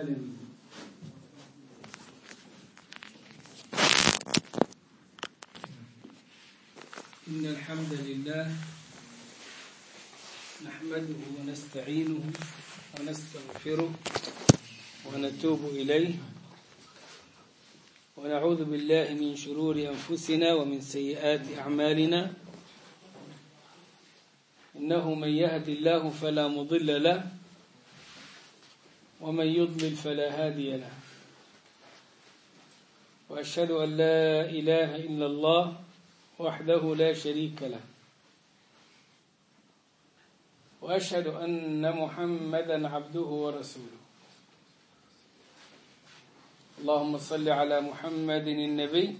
العالمين. إن الحمد لله نحمده ونستعينه ونستغفره ونتوب إليه ونعوذ بالله من شرور أنفسنا ومن سيئات أعمالنا. إنه من يهد الله فلا مضل له ومن يضلل فلا هادي له، وأشهد أن لا إله إلا الله وحده لا شريك له، وأشهد أن محمدا عبده ورسوله. اللهم صل على محمد النبي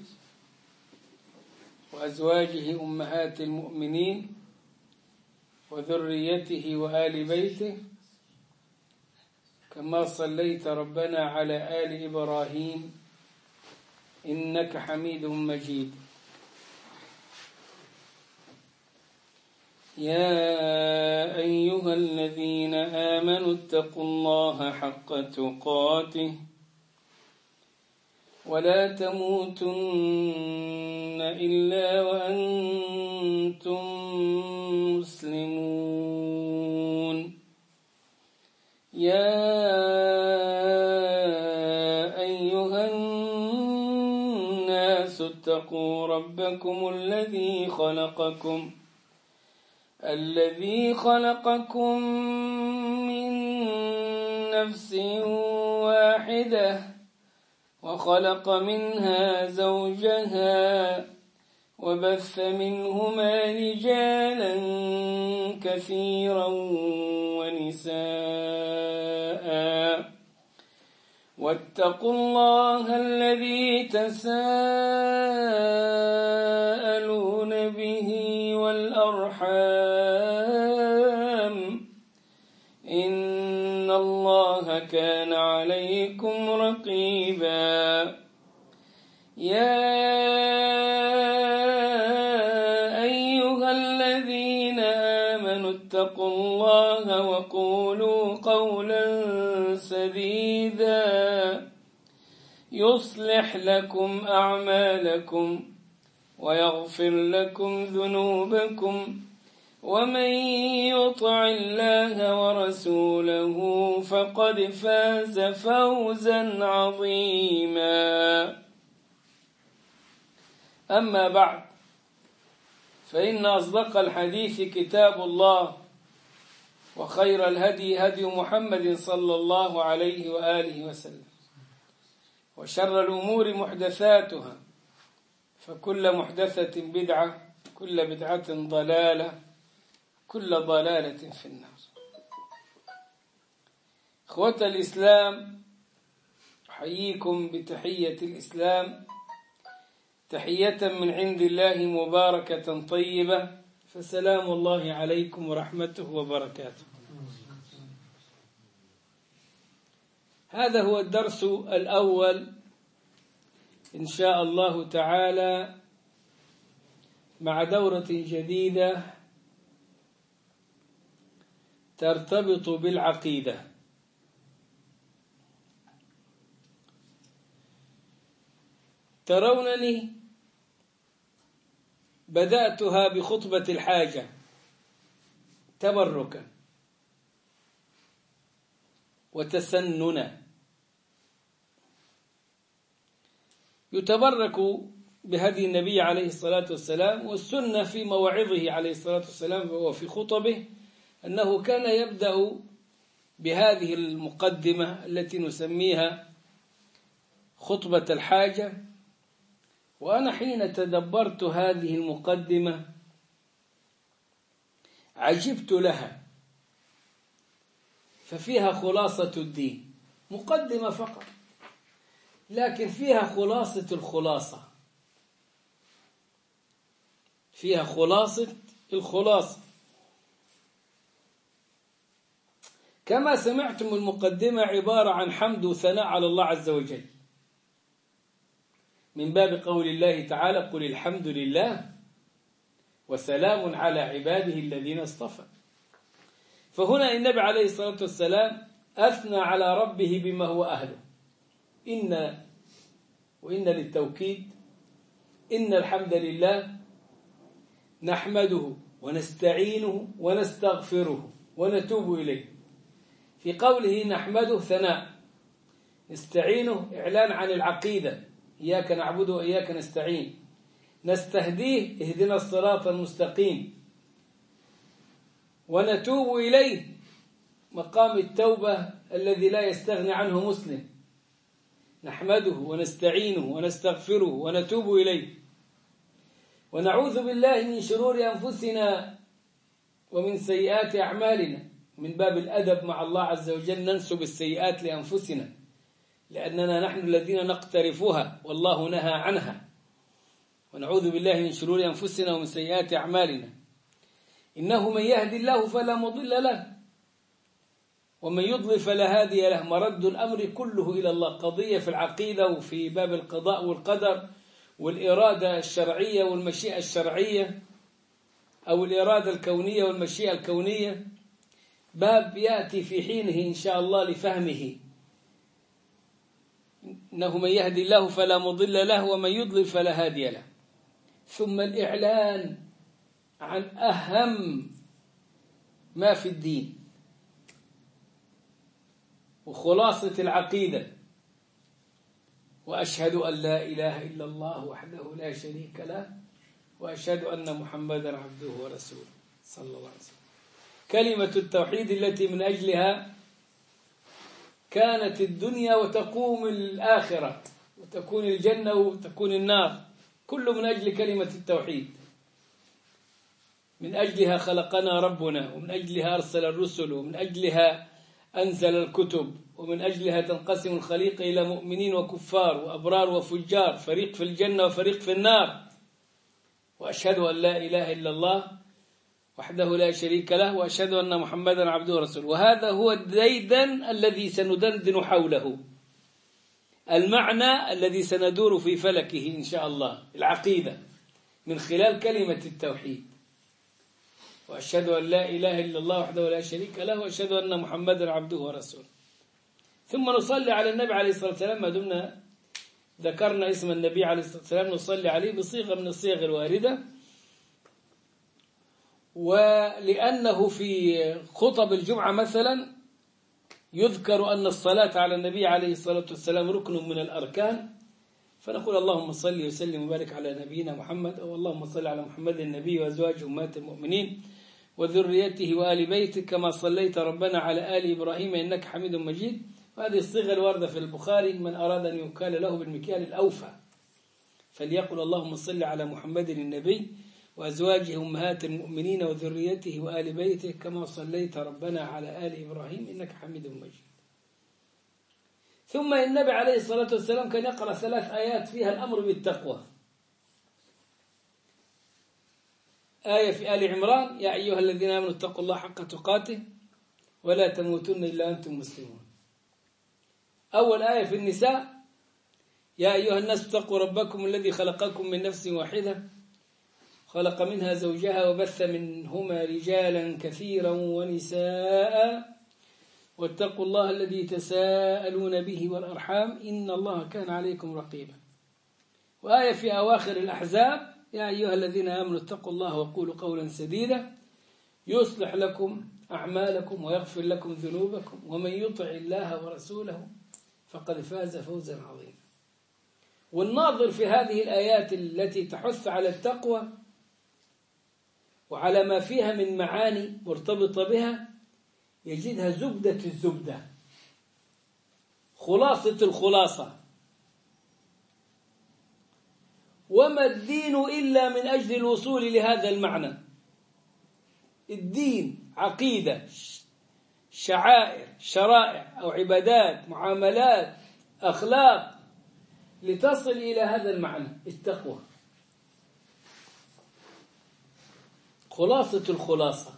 وأزواجه أمهات المؤمنين وذريته وآل بيته، كما صليت ربنا على آل إبراهيم إنك حميد مجيد. يا أيها الذين آمنوا اتقوا الله حق تقاته ولا تموتن إلا وأنتم مسلمون. يا أيها الناس اتقوا ربكم الذي خلقكم من نفس واحدة وخلق منها زوجها وبث منهما رجالا كثيرا ونساء، واتقوا الله الذي تساءلون به والأرحام، إن الله كان عليكم رقيبا. يا أيها الذين آمنوا اتقوا الله وقولوا قولا سديدا يصلح لكم أعمالكم ويغفر لكم ذنوبكم، ومن يطع الله ورسوله فقد فاز فوزا عظيما. أما بعد، فإن أصدق الحديث كتاب الله، وخير الهدي هدي محمد صلى الله عليه وآله وسلم، وشر الأمور محدثاتها، فكل محدثة بدعة، كل بدعة ضلالة، كل ضلالة في النار. إخوة الإسلام، أحييكم بتحية الإسلام، تحية من عند الله مباركة طيبة، فسلام الله عليكم ورحمته وبركاته. هذا هو الدرس الأول إن شاء الله تعالى مع دورة جديدة ترتبط بالعقيدة. ترونني بدأتها بخطبة الحاجة تبركا وتسننا، يتبرك بهدي النبي عليه الصلاة والسلام والسنة في مواعظه عليه الصلاة والسلام وفي خطبه، أنه كان يبدأ بهذه المقدمة التي نسميها خطبة الحاجة. وأنا حين تدبرت هذه المقدمة عجبت لها، ففيها خلاصة الدين، مقدمة فقط لكن فيها خلاصة الخلاصة، فيها خلاصة الخلاصة. كما سمعتم المقدمة عبارة عن حمد وثناء على الله عز وجل، من باب قول الله تعالى: قل الحمد لله وسلام على عباده الذين اصطفى. فهنا النبي عليه الصلاة والسلام أثنى على ربه بما هو أهله. وإن للتوكيد، إن الحمد لله نحمده ونستعينه ونستغفره ونتوب إليه. في قوله نحمده ثناء، نستعينه إعلان عن العقيدة، إياك نعبد وإياك نستعين. نستهديه، اهدنا الصراط المستقيم. ونتوب إليه، مقام التوبة الذي لا يستغني عنه مسلم. نحمده ونستعينه ونستغفره ونتوب إليه. ونعوذ بالله من شرور أنفسنا ومن سيئات أعمالنا. من باب الأدب مع الله عز وجل ننسب السيئات لأنفسنا، لأننا نحن الذين نقترفها والله نهى عنها. ونعوذ بالله من شرور أنفسنا ومن سيئات أعمالنا. إنه من يهدي الله فلا مضل له ومن يضلل فلا هادي له. مرد الأمر كله إلى الله، قضية في العقيدة وفي باب القضاء والقدر والإرادة الشرعية والمشيئة الشرعية، أو الإرادة الكونية والمشيئة الكونية، باب يأتي في حينه إن شاء الله لفهمه. إنه من يهدي الله فلا مضل له ومن يضلل فلا هادي له. ثم الإعلان عن أهم ما في الدين وخلاصة العقيدة. وأشهد أن لا إله إلا الله وحده لا شريك له وأشهد أن محمدا عبده ورسوله صلى الله عليه وسلم. كلمة التوحيد التي من أجلها كانت الدنيا وتقوم الآخرة، وتكون الجنة وتكون النار، كل من أجل كلمة التوحيد. من أجلها خلقنا ربنا، ومن أجلها أرسل الرسل، ومن أجلها أنزل الكتب، ومن أجلها تنقسم الخليقة إلى مؤمنين وكفار وأبرار وفجار، فريق في الجنة وفريق في النار. وأشهد أن لا إله إلا الله وحده لا شريك له وأشهد أن محمدا عبده ورسوله. وهذا هو الديدن الذي سندندن حوله، المعنى الذي سندور في فلكه إن شاء الله، العقيدة من خلال كلمة التوحيد. وأشهد أن لا إله إلا الله وحده لا شريك له وأشهد أن محمدا عبده ورسوله. ثم نصلي على النبي عليه الصلاة والسلام. ما دمنا ذكرنا اسم النبي عليه الصلاة والسلام نصلي عليه بصيغة من الصيغ الواردة. ولأنه في خطب الجمعة مثلا يذكر أن الصلاة على النبي عليه الصلاة والسلام ركن من الأركان، فنقول اللهم صل وسلم وبارك على نبينا محمد، أو اللهم صل على محمد النبي وأزواجه أمهات المؤمنين وذريته وآل بيته كما صليت ربنا على آل إبراهيم إنك حميد مجيد. وهذه الصيغة الواردة في البخاري. من أراد أن يكال له بالمكيال الأوفى فليقل اللهم صل على محمد النبي وأزواجه أمهات المؤمنين وذريته وآل بيته كما صليت ربنا على آل إبراهيم إنك حميد مجيد. ثم النبي عليه الصلاة والسلام كان يقرأ 3 آيات فيها الأمر بالتقوى. آية في آل عمران يا أيها الذين آمنوا اتقوا الله حق تقاته ولا تموتن إلا أنتم مسلمون. أول آية في النساء يا أيها الناس اتقوا ربكم الذي خلقكم من نفس واحدة خلق منها زوجها وبث منهما رجالا كثيرا ونساء واتقوا الله الذي تساءلون به والأرحام إن الله كان عليكم رقيبا. وآية في أواخر الأحزاب يا أيها الذين آمنوا اتقوا الله وقولوا قولا سديدا يصلح لكم أعمالكم ويغفر لكم ذنوبكم ومن يطع الله ورسوله فقد فاز فوزا عظيما. والناظر في هذه الآيات التي تحث على التقوى وعلى ما فيها من معاني مرتبطة بها يجدها زبدة الزبدة، خلاصة الخلاصة. وما الدين إلا من أجل الوصول لهذا المعنى. الدين عقيدة، شعائر، شرائع أو عبادات، معاملات، أخلاق، لتصل إلى هذا المعنى التقوى. خلاصة الخلاصة،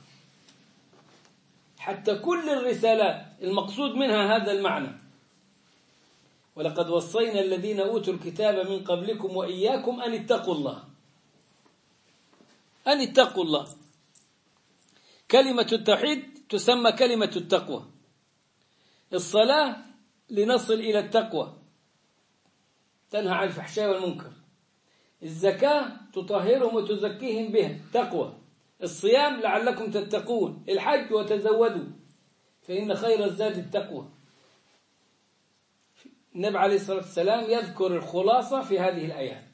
حتى كل الرسالات المقصود منها هذا المعنى. ولقد وصينا الذين أوتوا الكتاب من قبلكم وإياكم أن اتقوا الله، أن اتقوا الله. كلمة التوحيد تسمى كلمة التقوى، الصلاة لنصل إلى التقوى، تنهى عن الفحشاء والمنكر. الزكاة تطهرهم وتزكيهم بها، تقوى. الصيام لعلكم تتقون. الحج وتزودوا فإن خير الزاد التقوى. النبي عليه الصلاة والسلام يذكر الخلاصة في هذه الآيات،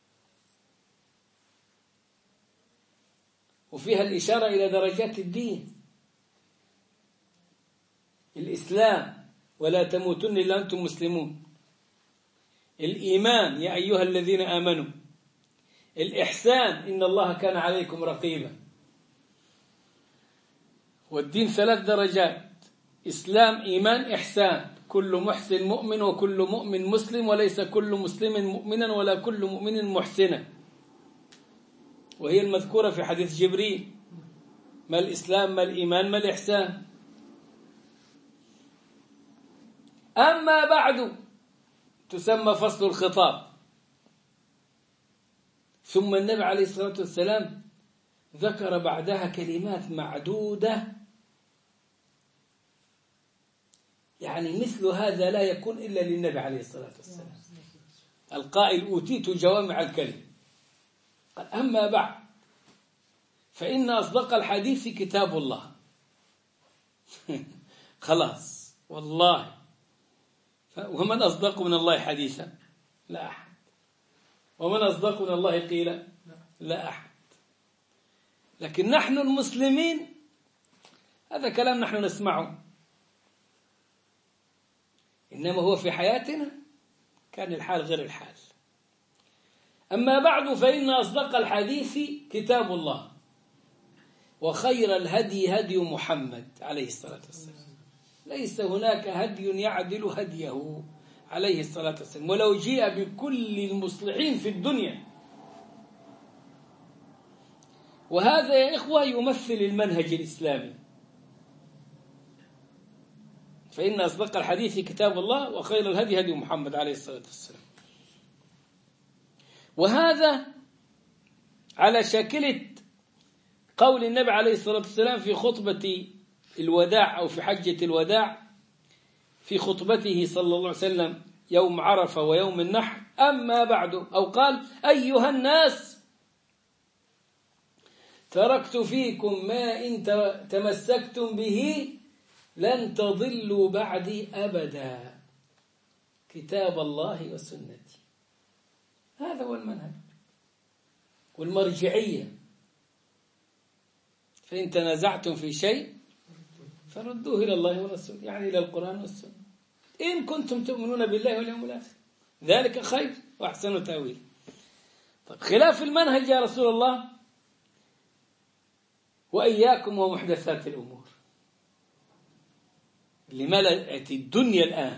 وفيها الإشارة إلى درجات الدين. الإسلام ولا تموتن إلا أنتم مسلمون. الإيمان يا أيها الذين آمنوا. الإحسان إن الله كان عليكم رقيبا. والدين 3 درجات: إسلام، إيمان، إحسان. كل محسن مؤمن وكل مؤمن مسلم، وليس كل مسلم مؤمنا ولا كل مؤمن محسنا. وهي المذكورة في حديث جبريل: ما الإسلام، ما الإيمان، ما الإحسان. أما بعد تسمى فصل الخطاب. ثم النبي عليه الصلاة والسلام ذكر بعدها كلمات معدودة، يعني مثل هذا لا يكون إلا للنبي عليه الصلاة والسلام، القائل: أوتيت جوامع الكلم. قال: أما بعد فإن أصدق الحديث كتاب الله. خلاص والله. ومن أصدق من الله حديثا؟ لا أحد. ومن أصدق من الله قيلا؟ لا أحد. لكن نحن المسلمين هذا كلام نحن نسمعه، إنما هو في حياتنا كان الحال غير الحال. أما بعد فإن أصدق الحديث كتاب الله، وخير الهدي هدي محمد عليه الصلاة والسلام. ليس هناك هدي يعدل هديه عليه الصلاة والسلام، ولو جيء بكل المصلحين في الدنيا. وهذا يا إخوة يمثل المنهج الإسلامي. فإن أصدق الحديث كتاب الله، وخير الهدي هدي محمد عليه الصلاة والسلام. وهذا على شاكلة قول النبي عليه الصلاة والسلام في خطبة الوداع أو في حجة الوداع، في خطبته صلى الله عليه وسلم يوم عرفة ويوم النحر: أما بعد، أو قال: أيها الناس، تركت فيكم ما إن تمسكتم به لن تضلوا بعدي أبدا، كتاب الله وسنتي. هذا هو المنهج والمرجعية. فإن تنازعتم في شيء فردوه إلى الله والرسول، يعني إلى القرآن والسنة، إن كنتم تؤمنون بالله واليوم الآخر، ذلك خير وأحسن تأويل. طيب، خلاف المنهج يا رسول الله: وإياكم ومحدثات الأمور. لملأت الدنيا الآن.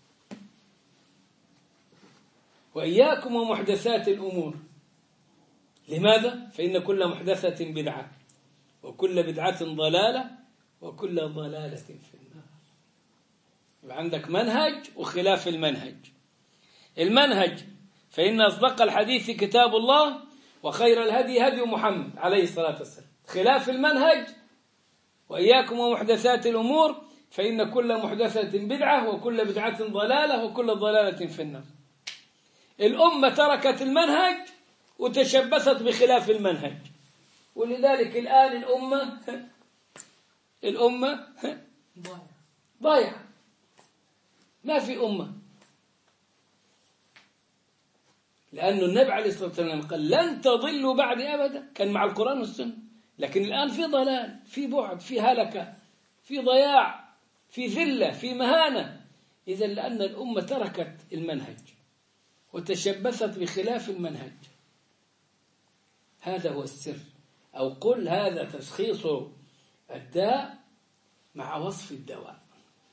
وإياكم ومحدثات الأمور. لماذا؟ فإن كل محدثة بدعة، وكل بدعة ضلالة، وكل ضلالة في النار. يبقى عندك منهج وخلاف المنهج. المنهج: فإن أصدق الحديث كتاب الله، وخير الهدي هدي محمد عليه الصلاة والسلام. خلاف المنهج: وإياكم ومحدثات الأمور، فإن كل محدثة بدعة، وكل بدعة ضلالة، وكل ضلالة في النار. الأمة تركت المنهج وتشبثت بخلاف المنهج، ولذلك الآن الأمة ضايعة، ما في أمة. لأن النبي عليه الصلاة والسلام قال: لن تضلوا بعد أبدا، كان مع القرآن والسنة. لكن الآن في ضلال، في بعد، في هلكة، في ضياع، في ذلة، في مهانة. إذا لأن الأمة تركت المنهج وتشبثت بخلاف المنهج. هذا هو السر، أو قل هذا تشخيص الداء مع وصف الدواء.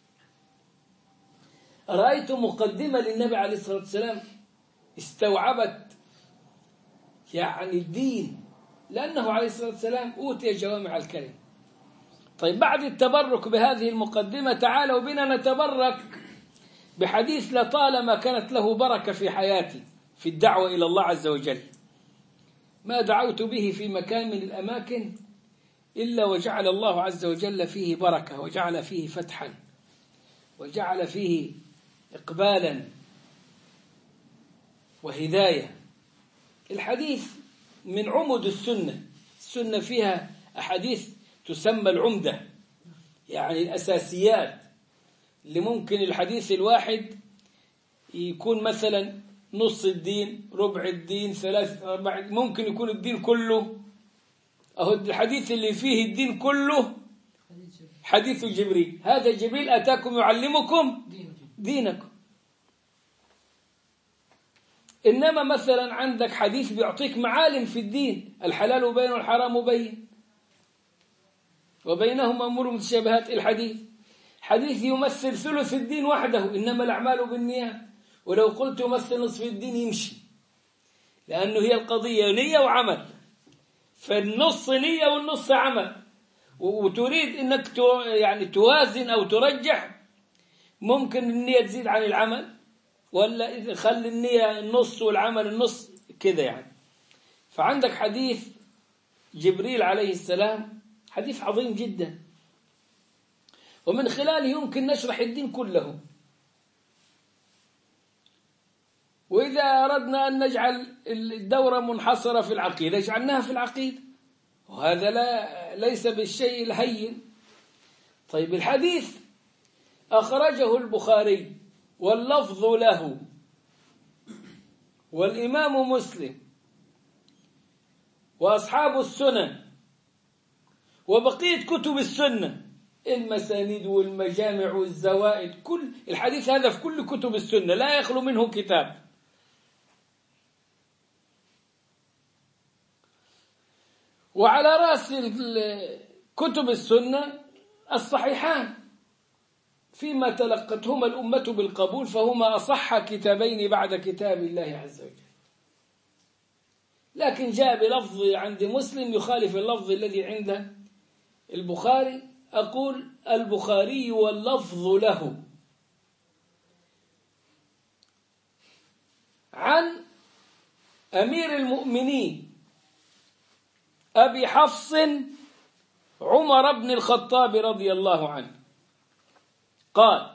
رأيت مقدمة للنبي عليه الصلاة والسلام استوعبت يعني الدين، لأنه عليه الصلاة والسلام أوتي جوامع الكلم. طيب، بعد التبرك بهذه المقدمة تعالوا بنا نتبرك بحديث لطالما كانت له بركة في حياتي في الدعوة إلى الله عز وجل. ما دعوت به في مكان من الأماكن إلا وجعل الله عز وجل فيه بركة، وجعل فيه فتحا، وجعل فيه إقبالا وهداية. الحديث من عمد السنة. السنة فيها أحاديث تسمى العمدة، يعني الأساسيات اللي ممكن الحديث الواحد يكون مثلا نص الدين، ربع الدين، ثلاثة أرباع، ممكن يكون الدين كله. أهو الحديث اللي فيه الدين كله حديث جبريل. هذا جبريل أتاكم يعلمكم دينكم. إنما مثلا عندك حديث بيعطيك معالم في الدين، الحلال بين والحرام بين وبينهما أمور متشابهات. الحديث حديث يمثل ثلث الدين وحده، إنما الأعمال بالنيات. ولو قلت يمثل نصف الدين يمشي، لأنه هي القضية نية وعمل، فالنص نية والنص عمل. وتريد أنك يعني توازن أو ترجح، ممكن النية تزيد عن العمل، ولا إذا خلي النية النص والعمل النص كذا يعني. فعندك حديث جبريل عليه السلام حديث عظيم جدا، ومن خلاله يمكن نشرح الدين كله. وإذا أردنا أن نجعل الدورة منحصرة في العقيدة جعلناها في العقيدة، وهذا ليس بالشيء الهين. طيب الحديث أخرجه البخاري واللفظ له، والإمام مسلم وأصحاب السنن وبقية كتب السنة، المسانيد والمجامع والزوائد، كل الحديث هذا في كل كتب السنة لا يخلو منه كتاب. وعلى رأس كتب السنة الصحيحان فيما تلقتهما الأمة بالقبول، فهما أصح كتابين بعد كتاب الله عز وجل. لكن جاء بلفظ عند مسلم يخالف اللفظ الذي عند البخاري. أقول البخاري واللفظ له عن أمير المؤمنين أبي حفص عمر بن الخطاب رضي الله عنه قال: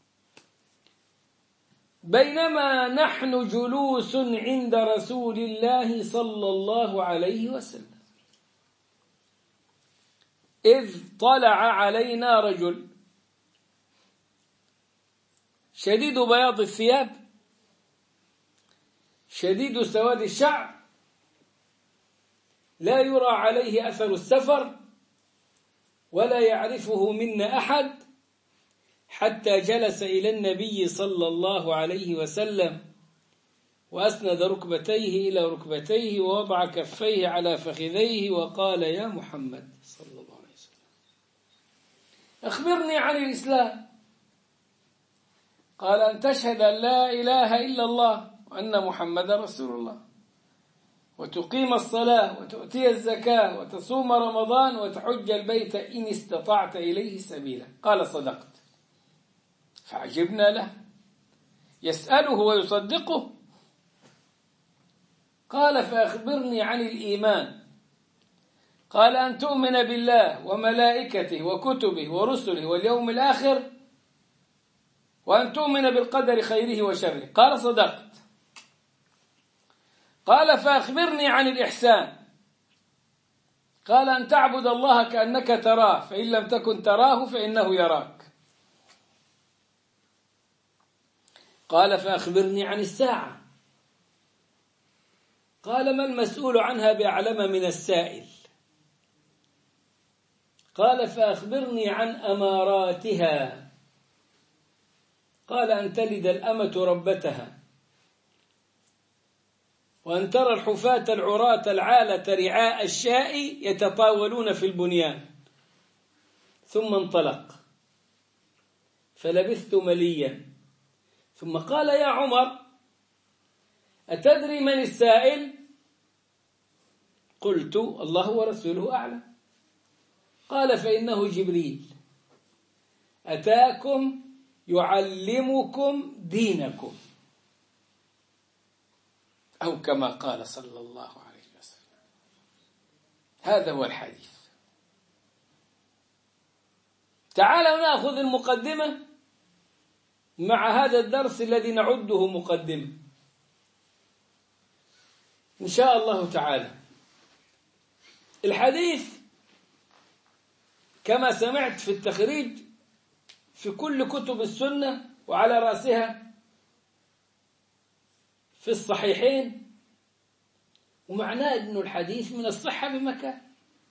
بينما نحن جلوس عند رسول الله صلى الله عليه وسلم إذ طلع علينا رجل شديد بياض الثياب شديد سواد الشعر لا يرى عليه أثر السفر ولا يعرفه منا أحد، حتى جلس إلى النبي صلى الله عليه وسلم وأسند ركبتيه إلى ركبتيه ووضع كفيه على فخذيه وقال: يا محمد صلى الله عليه وسلم أخبرني عن الإسلام. قال: أن تشهد أن لا إله إلا الله وأن محمد رسول الله، وتقيم الصلاة وتؤتي الزكاة وتصوم رمضان وتحج البيت إن استطعت إليه سبيلا. قال: صدقت. فعجبنا له، يسأله ويصدقه. قال: فأخبرني عن الإيمان. قال: أن تؤمن بالله وملائكته وكتبه ورسله واليوم الآخر، وأن تؤمن بالقدر خيره وشره. قال: صدقت. قال: فأخبرني عن الإحسان. قال: أن تعبد الله كأنك تراه، فإن لم تكن تراه فإنه يراك. قال: فأخبرني عن الساعة. قال: ما المسؤول عنها بأعلم من السائل. قال: فأخبرني عن أماراتها. قال: أن تلد الأمة ربتها، وأن ترى الحفاة العراة العالة رعاء الشاء يتطاولون في البنيان. ثم انطلق فلبثت مليا، ثم قال: يا عمر أتدري من السائل؟ قلت: الله ورسوله أعلم. قال: فإنه جبريل أتاكم يعلمكم دينكم، أو كما قال صلى الله عليه وسلم. هذا هو الحديث. تعالوا نأخذ المقدمة مع هذا الدرس الذي نعده مقدمة إن شاء الله تعالى. الحديث كما سمعت في التخريج في كل كتب السنة، وعلى رأسها في الصحيحين، ومعناه أن الحديث من الصحة بمكان.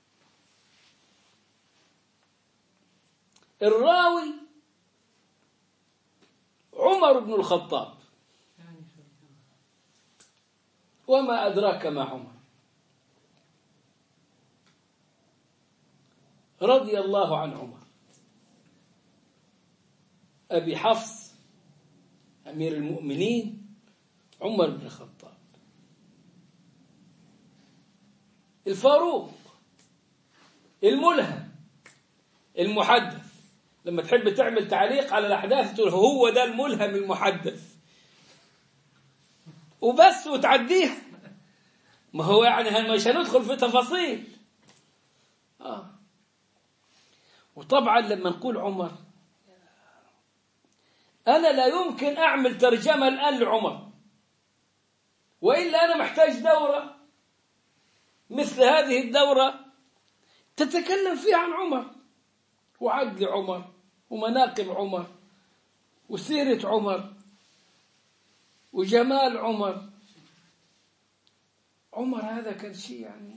الراوي عمر بن الخطاب، وما أدراك ما عمر، رضي الله عن عمر أبي حفص أمير المؤمنين عمر بن الخطاب الفاروق الملهم المحدث. لما تحب تعمل تعليق على الأحداث تقول هو ده الملهم المحدث وبس وتعديها. ما هو يعني مش هندخل في تفاصيل. وطبعا لما نقول عمر، أنا لا يمكن أعمل ترجمة الآن لعمر، وإلا أنا محتاج دورة مثل هذه الدورة تتكلم فيها عن عمر وعدل عمر ومناقب عمر وسيرة عمر وجمال عمر. عمر هذا كان شيء يعني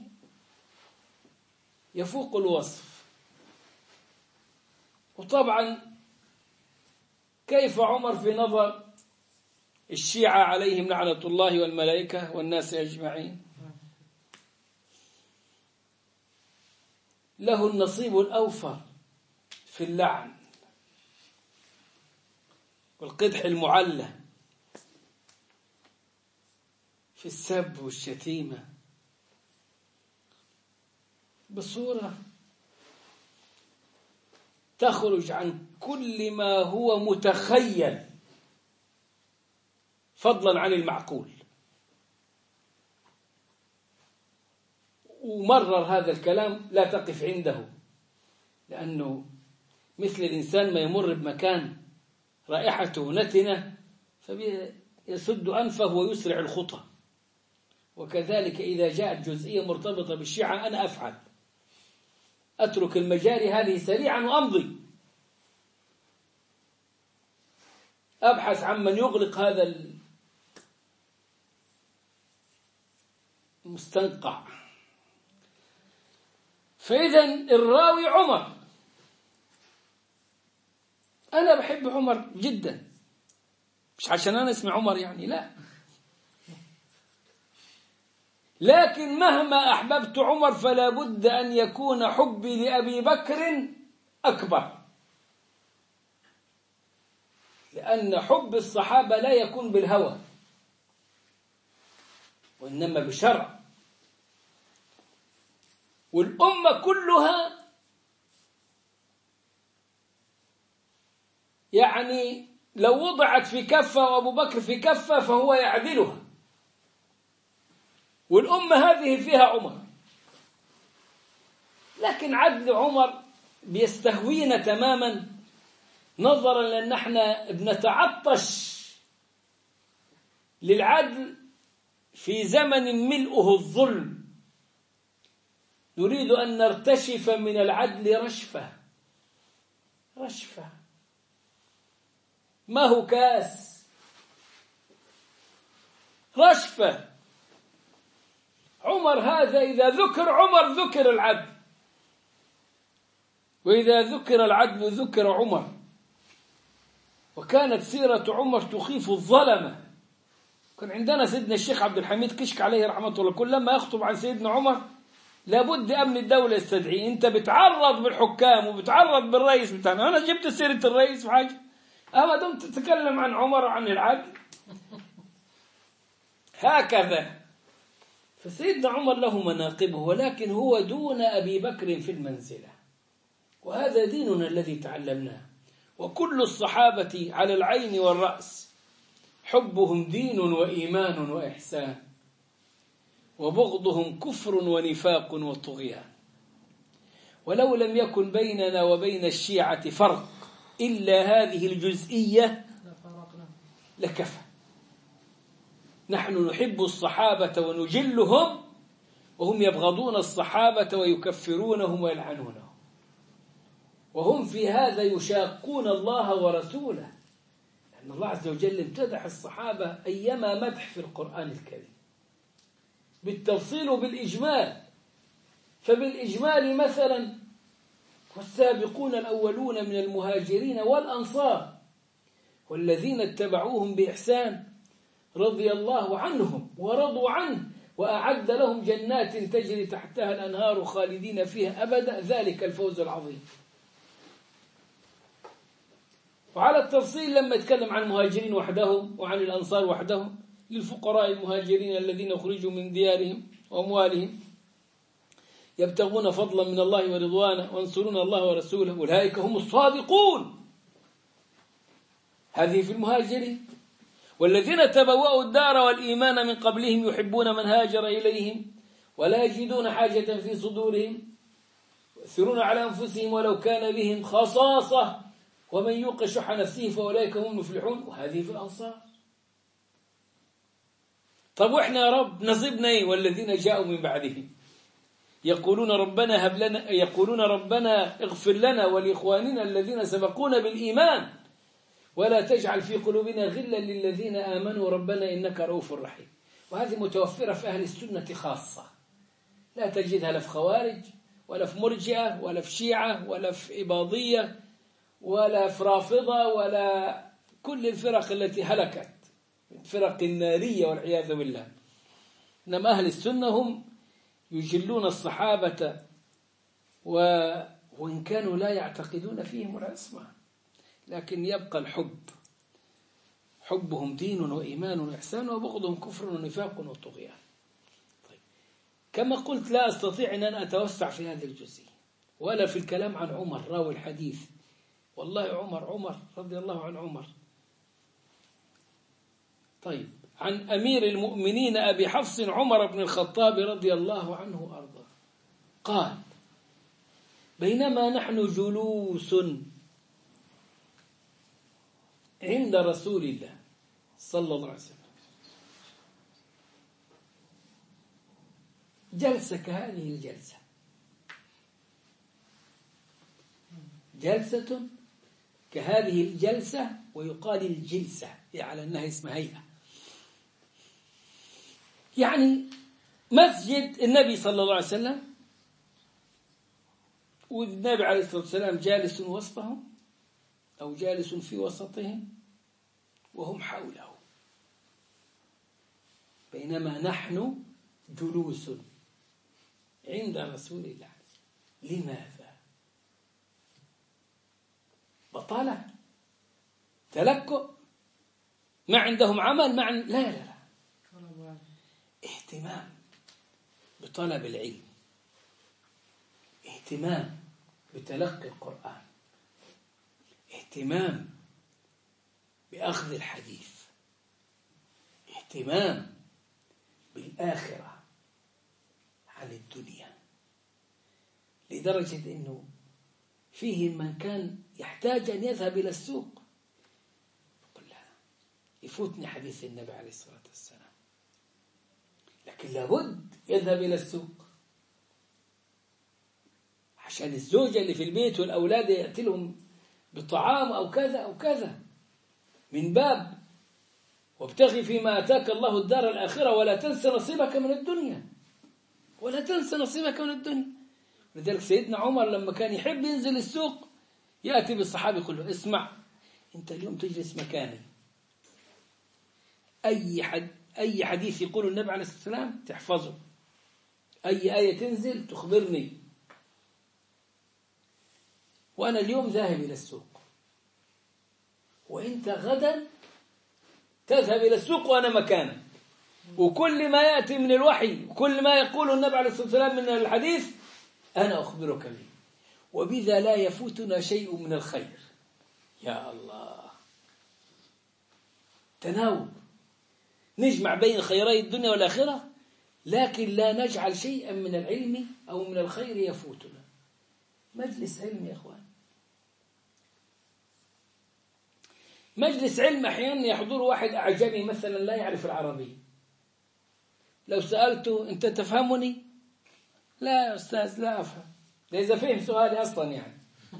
يفوق الوصف. وطبعا كيف عمر في نظر الشيعة عليهم لعنة الله والملائكة والناس أجمعين؟ له النصيب الأوفر في اللعن والقدح المعلى، في السب والشتيمة، بصورة تخرج عن كل ما هو متخيل فضلا عن المعقول. ومرر هذا الكلام لا تقف عنده، لأنه مثل الإنسان ما يمر بمكان رائحته نتنة فيسد أنفه ويسرع الخطى، وكذلك إذا جاءت جزئية مرتبطة بالشيعة أنا أفعل، أترك المجاري هذه سريعا وأمضي، أبحث عن من يغلق هذا المستنقع. فإذا الراوي عمر، أنا بحب عمر جدا، مش عشان أنا اسمي عمر يعني، لا، لكن مهما أحببت عمر فلا بد أن يكون حبي لأبي بكر أكبر، لأن حب الصحابة لا يكون بالهوى وإنما بشرع. والأمة كلها يعني لو وضعت في كفة وأبو بكر في كفة فهو يعدلها، والأمة هذه فيها عمر. لكن عدل عمر بيستهوينا تماما، نظرا لأن احنا بنتعطش للعدل في زمن ملؤه الظلم، نريد أن نرتشف من العدل رشفة رشفة، ما هو كاس، رشفة. عمر هذا إذا ذكر عمر ذكر العدل، وإذا ذكر العدل ذكر عمر. وكانت سيرة عمر تخيف الظلمة. كان عندنا سيدنا الشيخ عبد الحميد كشك عليه رحمة الله، كل لما يخطب عن سيدنا عمر لابد أمن الدولة يستدعي، أنت بتعرض بالحكام وبتعرض بالرئيس بتاعنا، أنا جبت سيرة الرئيس وحاجة، أما دمت تتكلم عن عمر وعن العدل هكذا. فسيدنا عمر له مناقبه، ولكن هو دون أبي بكر في المنزلة، وهذا ديننا الذي تعلمناه. وكل الصحابة على العين والرأس، حبهم دين وإيمان وإحسان، وبغضهم كفر ونفاق وطغيان. ولو لم يكن بيننا وبين الشيعة فرق إلا هذه الجزئية لكفى. نحن نحب الصحابة ونجلهم، وهم يبغضون الصحابة ويكفرونهم ويلعنونهم، وهم في هذا يشاقون الله ورسوله، لأن الله عز وجل امتدح الصحابة أيما مدح في القرآن الكريم بالتفصيل وبالإجمال. فبالإجمال مثلا: والسابقون الأولون من المهاجرين والأنصار والذين اتبعوهم بإحسان رضي الله عنهم ورضوا عنه وأعد لهم جنات تجري تحتها الأنهار خالدين فيها أبدا ذلك الفوز العظيم. وعلى التفصيل لما يتكلم عن المهاجرين وحدهم وعن الأنصار وحدهم: للفقراء المهاجرين الذين أخرجوا من ديارهم وأموالهم يبتغون فضلا من الله ورضوانه وينصرون الله ورسوله أولئك هم الصادقون. هذه في المهاجرين. والذين تبوأوا الدار والإيمان من قبلهم يحبون من هاجر إليهم ولا يجدون حاجة في صدورهم ويؤثرون على أنفسهم ولو كان بهم خصاصة ومن يوق شح نفسه فأولئك هم المفلحون. وهذه في الأنصار. طب وإحنا يا رب نصيبنا إيه؟ والذين جاءوا من بعدهم يقولون ربنا اغفر لنا ولإخواننا الذين سبقونا بالإيمان ولا تجعل في قلوبنا غلا للذين آمنوا ربنا إنك رؤوف رحيم. وهذه متوفرة في أهل السنة خاصة، لا تجدها لا في خوارج ولا في مرجئة ولا في شيعة ولا في إباضية ولا في رافضة ولا كل الفرق التي هلكت، الفرق النارية والعياذ بالله. إنما أهل السنة هم يجلون الصحابة وإن كانوا لا يعتقدون فيهم العصمة، لكن يبقى الحب، حبهم دين وإيمان وإحسان، وبغضهم كفر ونفاق وطغيان. طيب. كما قلت لا أستطيع أن أتوسع في هذه الجزئية ولا في الكلام عن عمر راوي الحديث. والله عمر رضي الله عن عمر. طيب. عن أمير المؤمنين أبي حفص عمر بن الخطاب رضي الله عنه وأرضاه قال: بينما نحن جلوس عند رسول الله صلى الله عليه وسلم جلسة كهذه الجلسة، جلسة كهذه الجلسة، ويقال الجلسة على أنها اسم هيئة، يعني مسجد النبي صلى الله عليه وسلم والنبي عليه الصلاة والسلام جالس وسطهم أو جالس في وسطهم وهم حوله. بينما نحن جلوس عند رسول الله. لماذا؟ بطالة، تلكؤ، ما عندهم عمل، لا اهتمام بطلب العلم، اهتمام بتلقي القرآن، اهتمام بأخذ الحديث، اهتمام بالآخرة عن الدنيا، لدرجة أنه فيهم من كان يحتاج أن يذهب إلى السوق يقول لا يفوتني حديث النبي عليه الصلاة والسلام، لكن لابد يذهب إلى السوق عشان الزوجة اللي في البيت والأولاد يأتي لهم بطعام أو كذا أو كذا، من باب وابتغي فيما أتاك الله الدار الآخرة ولا تنسى نصيبك من الدنيا، ولا تنسى نصيبك من الدنيا. لذلك سيدنا عمر لما كان يحب ينزل السوق يأتي بالصحابي يقول له: اسمع، أنت اليوم تجلس مكاني، أي حديث يقول النبي عليه الصلاة والسلام تحفظه، أي آية تنزل تخبرني، وأنا اليوم ذاهب إلى السوق، وأنت غدا تذهب إلى السوق وأنا مكانك، وكل ما يأتي من الوحي وكل ما يقوله النبي عليه الصلاة والسلام من الحديث أنا أخبرك به، وبذا لا يفوتنا شيء من الخير. يا الله، تناوب، نجمع بين خيري الدنيا والآخرة، لكن لا نجعل شيئا من العلم أو من الخير يفوتنا. مجلس علم يا أخوان. مجلس علم أحيانا يحضر واحد أعجمي مثلا لا يعرف العربية، لو سألته أنت تفهمني؟ لا يا أستاذ لا أفهم، ده إذا فهم سؤالي أصلا يعني.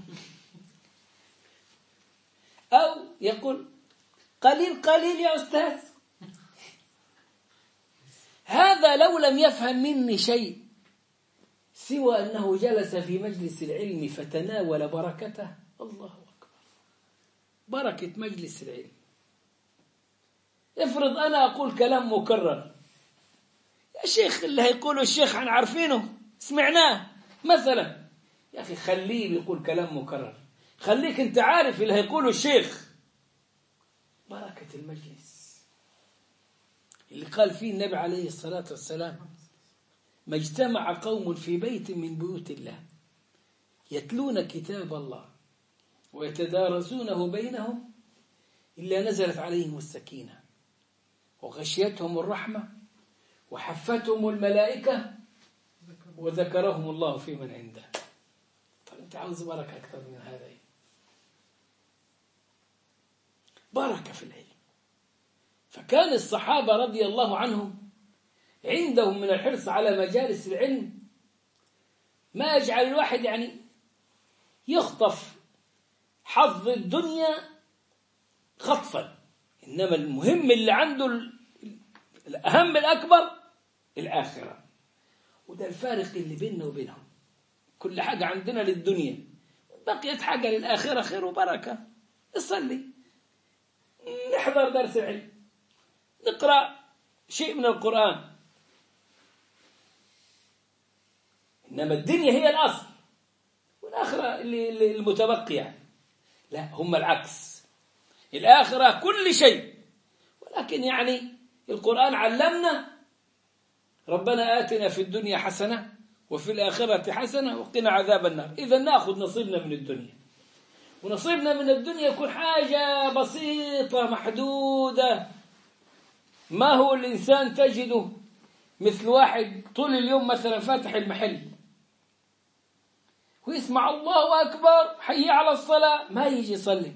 أو يقول قليل قليل يا أستاذ. هذا لو لم يفهم مني شيء سوى أنه جلس في مجلس العلم فتناول بركته، الله أكبر، بركة مجلس العلم. افرض أنا أقول كلام مكرر، يا شيخ اللي هيقوله الشيخ عن عارفينه سمعناه مثلا، يا أخي خليه بيقول كلام مكرر، خليك أنت عارف اللي هيقوله الشيخ. بركة المجلس اللي قال فيه النبي عليه الصلاة والسلام: ما اجتمع قوم في بيت من بيوت الله يتلون كتاب الله ويتدارسونه بينهم إلا نزلت عليهم السكينة وغشيتهم الرحمة وحفتهم الملائكة وذكرهم الله في من عنده. طب أنت عاوز بركة أكثر من هذا؟ بركة في العلم. فكان الصحابة رضي الله عنهم عندهم من الحرص على مجالس العلم ما يجعل الواحد يعني يخطف حظ الدنيا خطفا، إنما المهم اللي عنده الأهم الأكبر الآخرة. وده الفارق اللي بيننا وبينهم، كل حاجة عندنا للدنيا، بقيت حاجة للآخرة خير وبركة. نصلي، نحضر درس العلم، نقرأ شيء من القرآن، إنما الدنيا هي الأصل والآخرة اللي المتبقية. لا، هم العكس، الآخرة كل شيء. ولكن يعني القرآن علمنا: ربنا آتنا في الدنيا حسنة وفي الآخرة حسنة وقنا عذاب النار. إذا نأخذ نصيبنا من الدنيا، ونصيبنا من الدنيا يكون حاجة بسيطة محدودة. ما هو الإنسان تجده مثل واحد طول اليوم مثلا فاتح المحل ويسمع الله أكبر حي على الصلاة، ما يجي يصلي.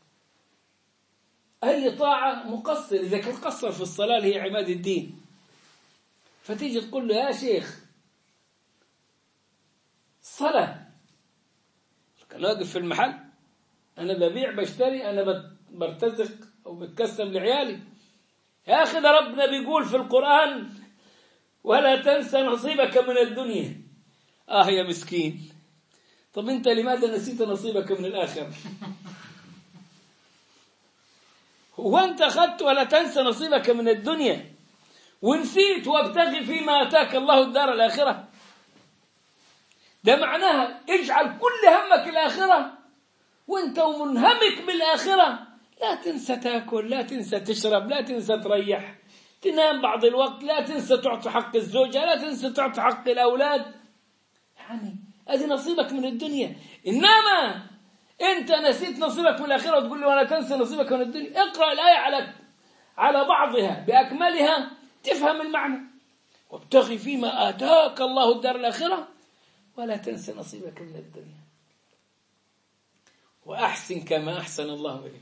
أي طاعة مقصر، إذا كان قصر في الصلاة اللي هي عماد الدين، فتيجي تقول له يا شيخ الصلاة، كان واقف في المحل أنا ببيع بشتري، أنا برتزق أو بتكسب لعيالي. يا أخي ده ربنا بيقول في القرآن: ولا تنسى نصيبك من الدنيا. يا مسكين، طب أنت لماذا نسيت نصيبك من الآخرة؟ هو أنت أخذت ولا تنسى نصيبك من الدنيا ونسيت وابتغي فيما أتاك الله الدار الآخرة؟ ده معناها اجعل كل همك الآخرة، وانت منهمك بالآخرة لا تنسى تاكل، لا تنسى تشرب، لا تنسى تريح، تنام بعض الوقت، لا تنسى تعطي حق الزوجة، لا تنسى تعطي حق الأولاد. يعني هذه نصيبك من الدنيا. إنما أنت نسيت نصيبك من الآخرة وتقول لي ولا تنسى نصيبك من الدنيا. اقرأ الآية على بعضها بأكملها تفهم المعنى: وابتغي فيما آتاك الله الدار الآخرة ولا تنسى نصيبك من الدنيا وأحسن كما أحسن الله إليك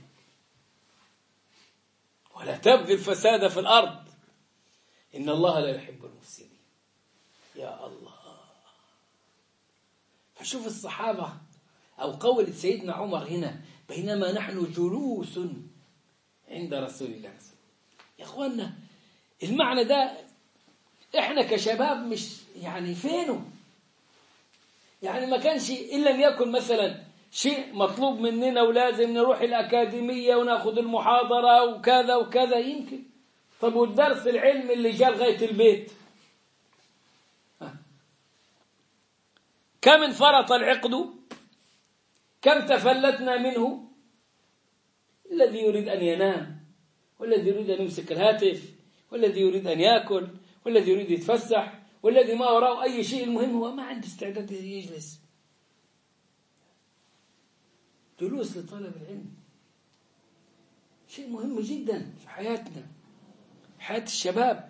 ولا تبغي الفساد في الأرض إن الله لا يحب المفسدين. يا الله. فشوف الصحابة أو قول سيدنا عمر هنا: بينما نحن جلوس عند رسول الله صلى الله عليه وسلم. يا أخوانا المعنى ده إحنا كشباب مش يعني فينه، يعني ما كانش إن لم يكن مثلا شيء مطلوب مننا ولازم نروح الأكاديمية ونأخذ المحاضرة وكذا وكذا يمكن. طب والدرس العلمي اللي جاء لغاية البيت كم انفرط العقد، كم تفلتنا منه. الذي يريد أن ينام، والذي يريد أن يمسك الهاتف، والذي يريد أن يأكل، والذي يريد يتفسح، والذي ما وراءه أي شيء. المهم هو ما عنده استعداد يجلس. جلوس لطلب العلم شيء مهم جدا في حياتنا، حياة الشباب.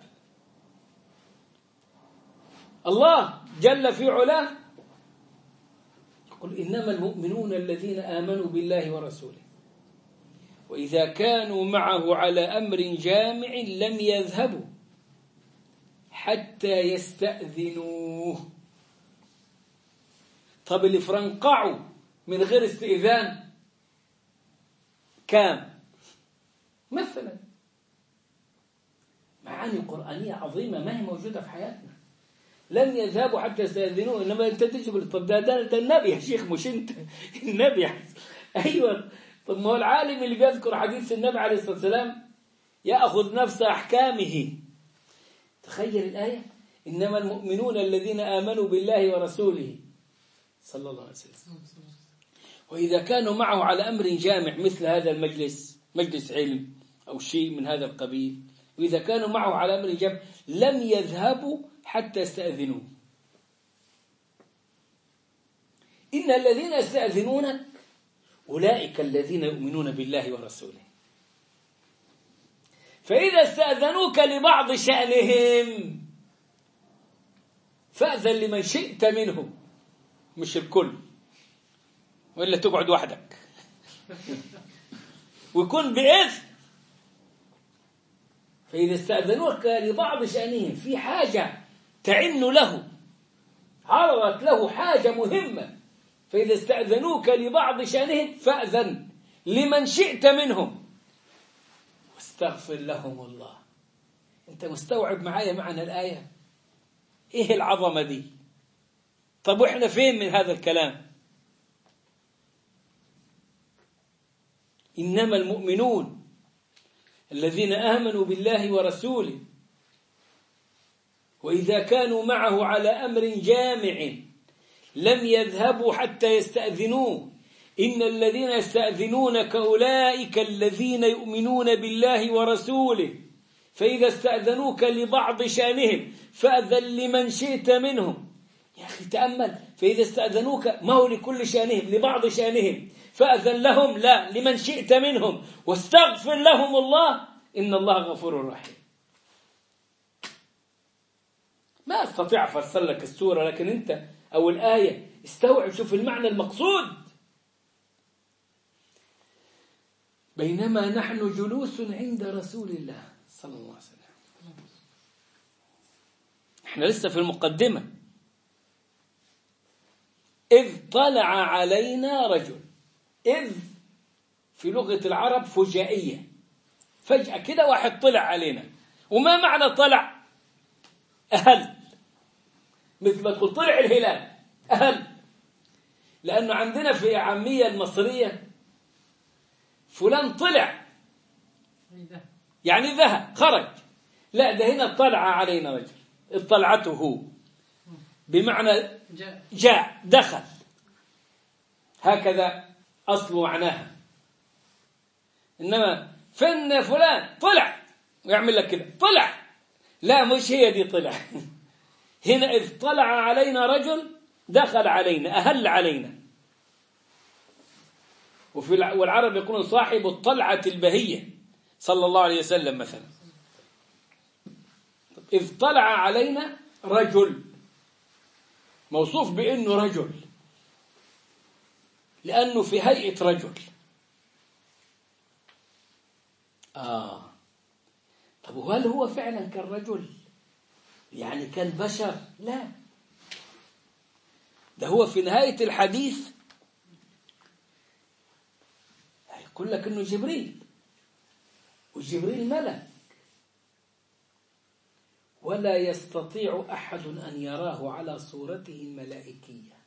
الله جل في علاه يقول: إنما المؤمنون الذين آمنوا بالله ورسوله وإذا كانوا معه على أمر جامع لم يذهبوا حتى يستأذنوه. طب اللي فرنقعوا من غير استئذان كام؟ مثلا معاني قرآنية عظيمة ما هي موجودة في حياتنا. لم يذهبوا حتى يستأذنوه. إنما أنت تجبر، طب ده النبي يا شيخ، مش أنت النبي. أيوة. طب ما هو العالم اللي بيذكر حديث النبي عليه الصلاة والسلام يأخذ نفس أحكامه. تخيل الآية: إنما المؤمنون الذين آمنوا بالله ورسوله صلى الله عليه وسلم وإذا كانوا معه على أمر جامع مثل هذا المجلس، مجلس علم أو شيء من هذا القبيل، وإذا كانوا معه على أمر جامع لم يذهبوا حتى يستأذنوه. إن الذين يستأذنونك أولئك الذين يؤمنون بالله ورسوله، فإذا استأذنوك لبعض شأنهم فأذن لمن شئت منهم، مش الكل، وإلا تقعد وحدك ويكون بإذن. فإذا استأذنوك لبعض شأنهم، في حاجة تعن له، عرضت له حاجة مهمة، فإذا استأذنوك لبعض شأنهم فأذن لمن شئت منهم واستغفر لهم الله. أنت مستوعب معايا معنى الآية؟ إيه العظمة دي؟ طب وإحنا فين من هذا الكلام؟ إنما المؤمنون الذين آمنوا بالله ورسوله وإذا كانوا معه على أمر جامع لم يذهبوا حتى يستأذنوه. إن الذين يستأذنونك أولئك الذين يؤمنون بالله ورسوله فإذا استأذنوك لبعض شأنهم فأذن لمن شئت منهم. يا أخي تأمل، فإذا استأذنوك ما هو لكل شأنهم، لبعض شأنهم، فأذن لهم لا لمن شئت منهم واستغفر لهم الله إن الله غفور رحيم. ما أستطيع أفسر لك السورة، لكن أنت أو الآية استوعب، شوف المعنى المقصود. بينما نحن جلوس عند رسول الله صلى الله عليه وسلم، احنا لسه في المقدمة، إذ طلع علينا رجل. إذ في لغة العرب فجائية، فجأة كده واحد طلع علينا. وما معنى طلع؟ أهل، مثل ما تقول طلع الهلال أهل. لأنه عندنا في عامية المصرية فلان طلع يعني ذهب خرج، لا ده هنا طلع علينا رجل، اطلعته بمعنى جاء دخل، هكذا أصل معناها. إنما فن فلان طلع ويعمل لك كده طلع، لا مش هي دي طلع. هنا إذ طلع علينا رجل دخل علينا، أهل علينا. والعرب يكون صاحب الطلعة البهية صلى الله عليه وسلم مثلا. إذ طلع علينا رجل، موصوف بأنه رجل لأنه في هيئة رجل. طب وهل هو فعلا كان رجل؟ يعني كان بشر؟ لا، ده هو في نهاية الحديث يقول لك إنه جبريل، وجبريل ملك، ولا يستطيع أحد أن يراه على صورته الملائكية.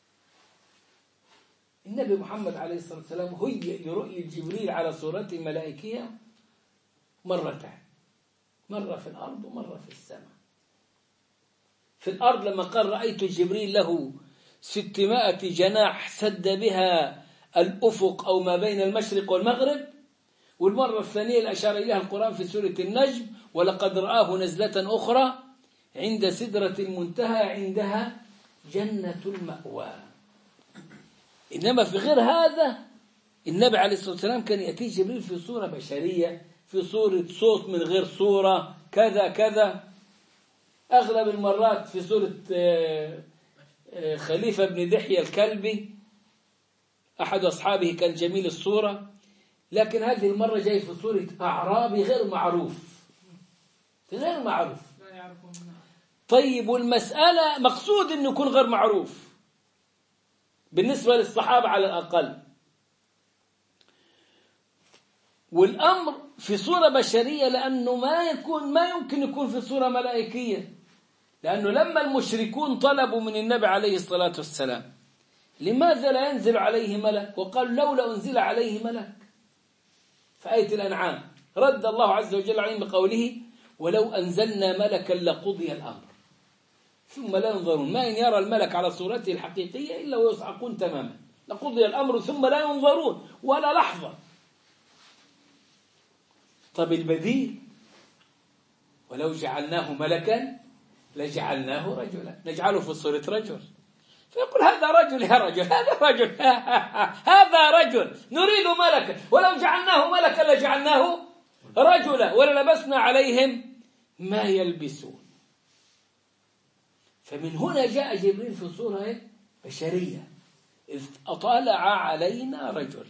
النبي محمد عليه الصلاة والسلام هيئ لرؤية جبريل على صورته الملائكية مرتين، مرة في الأرض ومرة في السماء. في الأرض لما قال رأيت جبريل له 600 جناح سد بها الأفق أو ما بين المشرق والمغرب. والمرة الثانية اللي أشار إليها القرآن في سورة النجم ولقد رآه نزلة أخرى عند سدرة المنتهى عندها جنة المأوى. إنما في غير هذا النبي عليه الصلاة والسلام كان يأتي جبريل في صورة بشرية، في صورة صوت من غير صورة، كذا كذا. أغلب المرات في صورة خليفة بن دحية الكلبي أحد أصحابه كان جميل الصورة، لكن هذه المرة جاي في صورة أعرابي غير معروف. طيب، والمسألة مقصود أنه يكون غير معروف بالنسبة للصحابة على الأقل، والأمر في صورة بشرية، لأنه ما يمكن يكون في صورة ملائكية. لأنه لما المشركون طلبوا من النبي عليه الصلاة والسلام لماذا لا ينزل عليه ملك، وقال لولا أنزل عليه ملك في آية الأنعام، رد الله عز وجل عليهم بقوله ولو أنزلنا ملكا لقضي الأمر ثم لا ينظرون. ما إن يرى الملك على صورته الحقيقية إلا ويصعقون تماما، لقضي الأمر ثم لا ينظرون ولا لحظة. طب البديل، ولو جعلناه ملكا لجعلناه رجلا، نجعله في صورة رجل، فيقول هذا رجل يا رجل، هذا رجل هذا رجل، نريد ملكا، ولو جعلناه ملكا لجعلناه رجلا وللبسنا عليهم ما يلبسون. فمن هنا جاء جبريل في صورة بشرية، إذ أطلع علينا رجل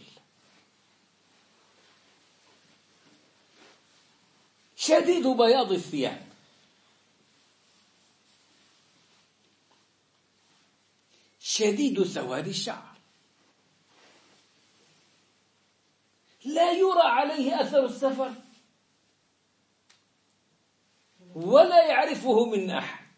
شديد بياض الثياب شديد سواد الشعر، لا يرى عليه أثر السفر ولا يعرفه من أحد.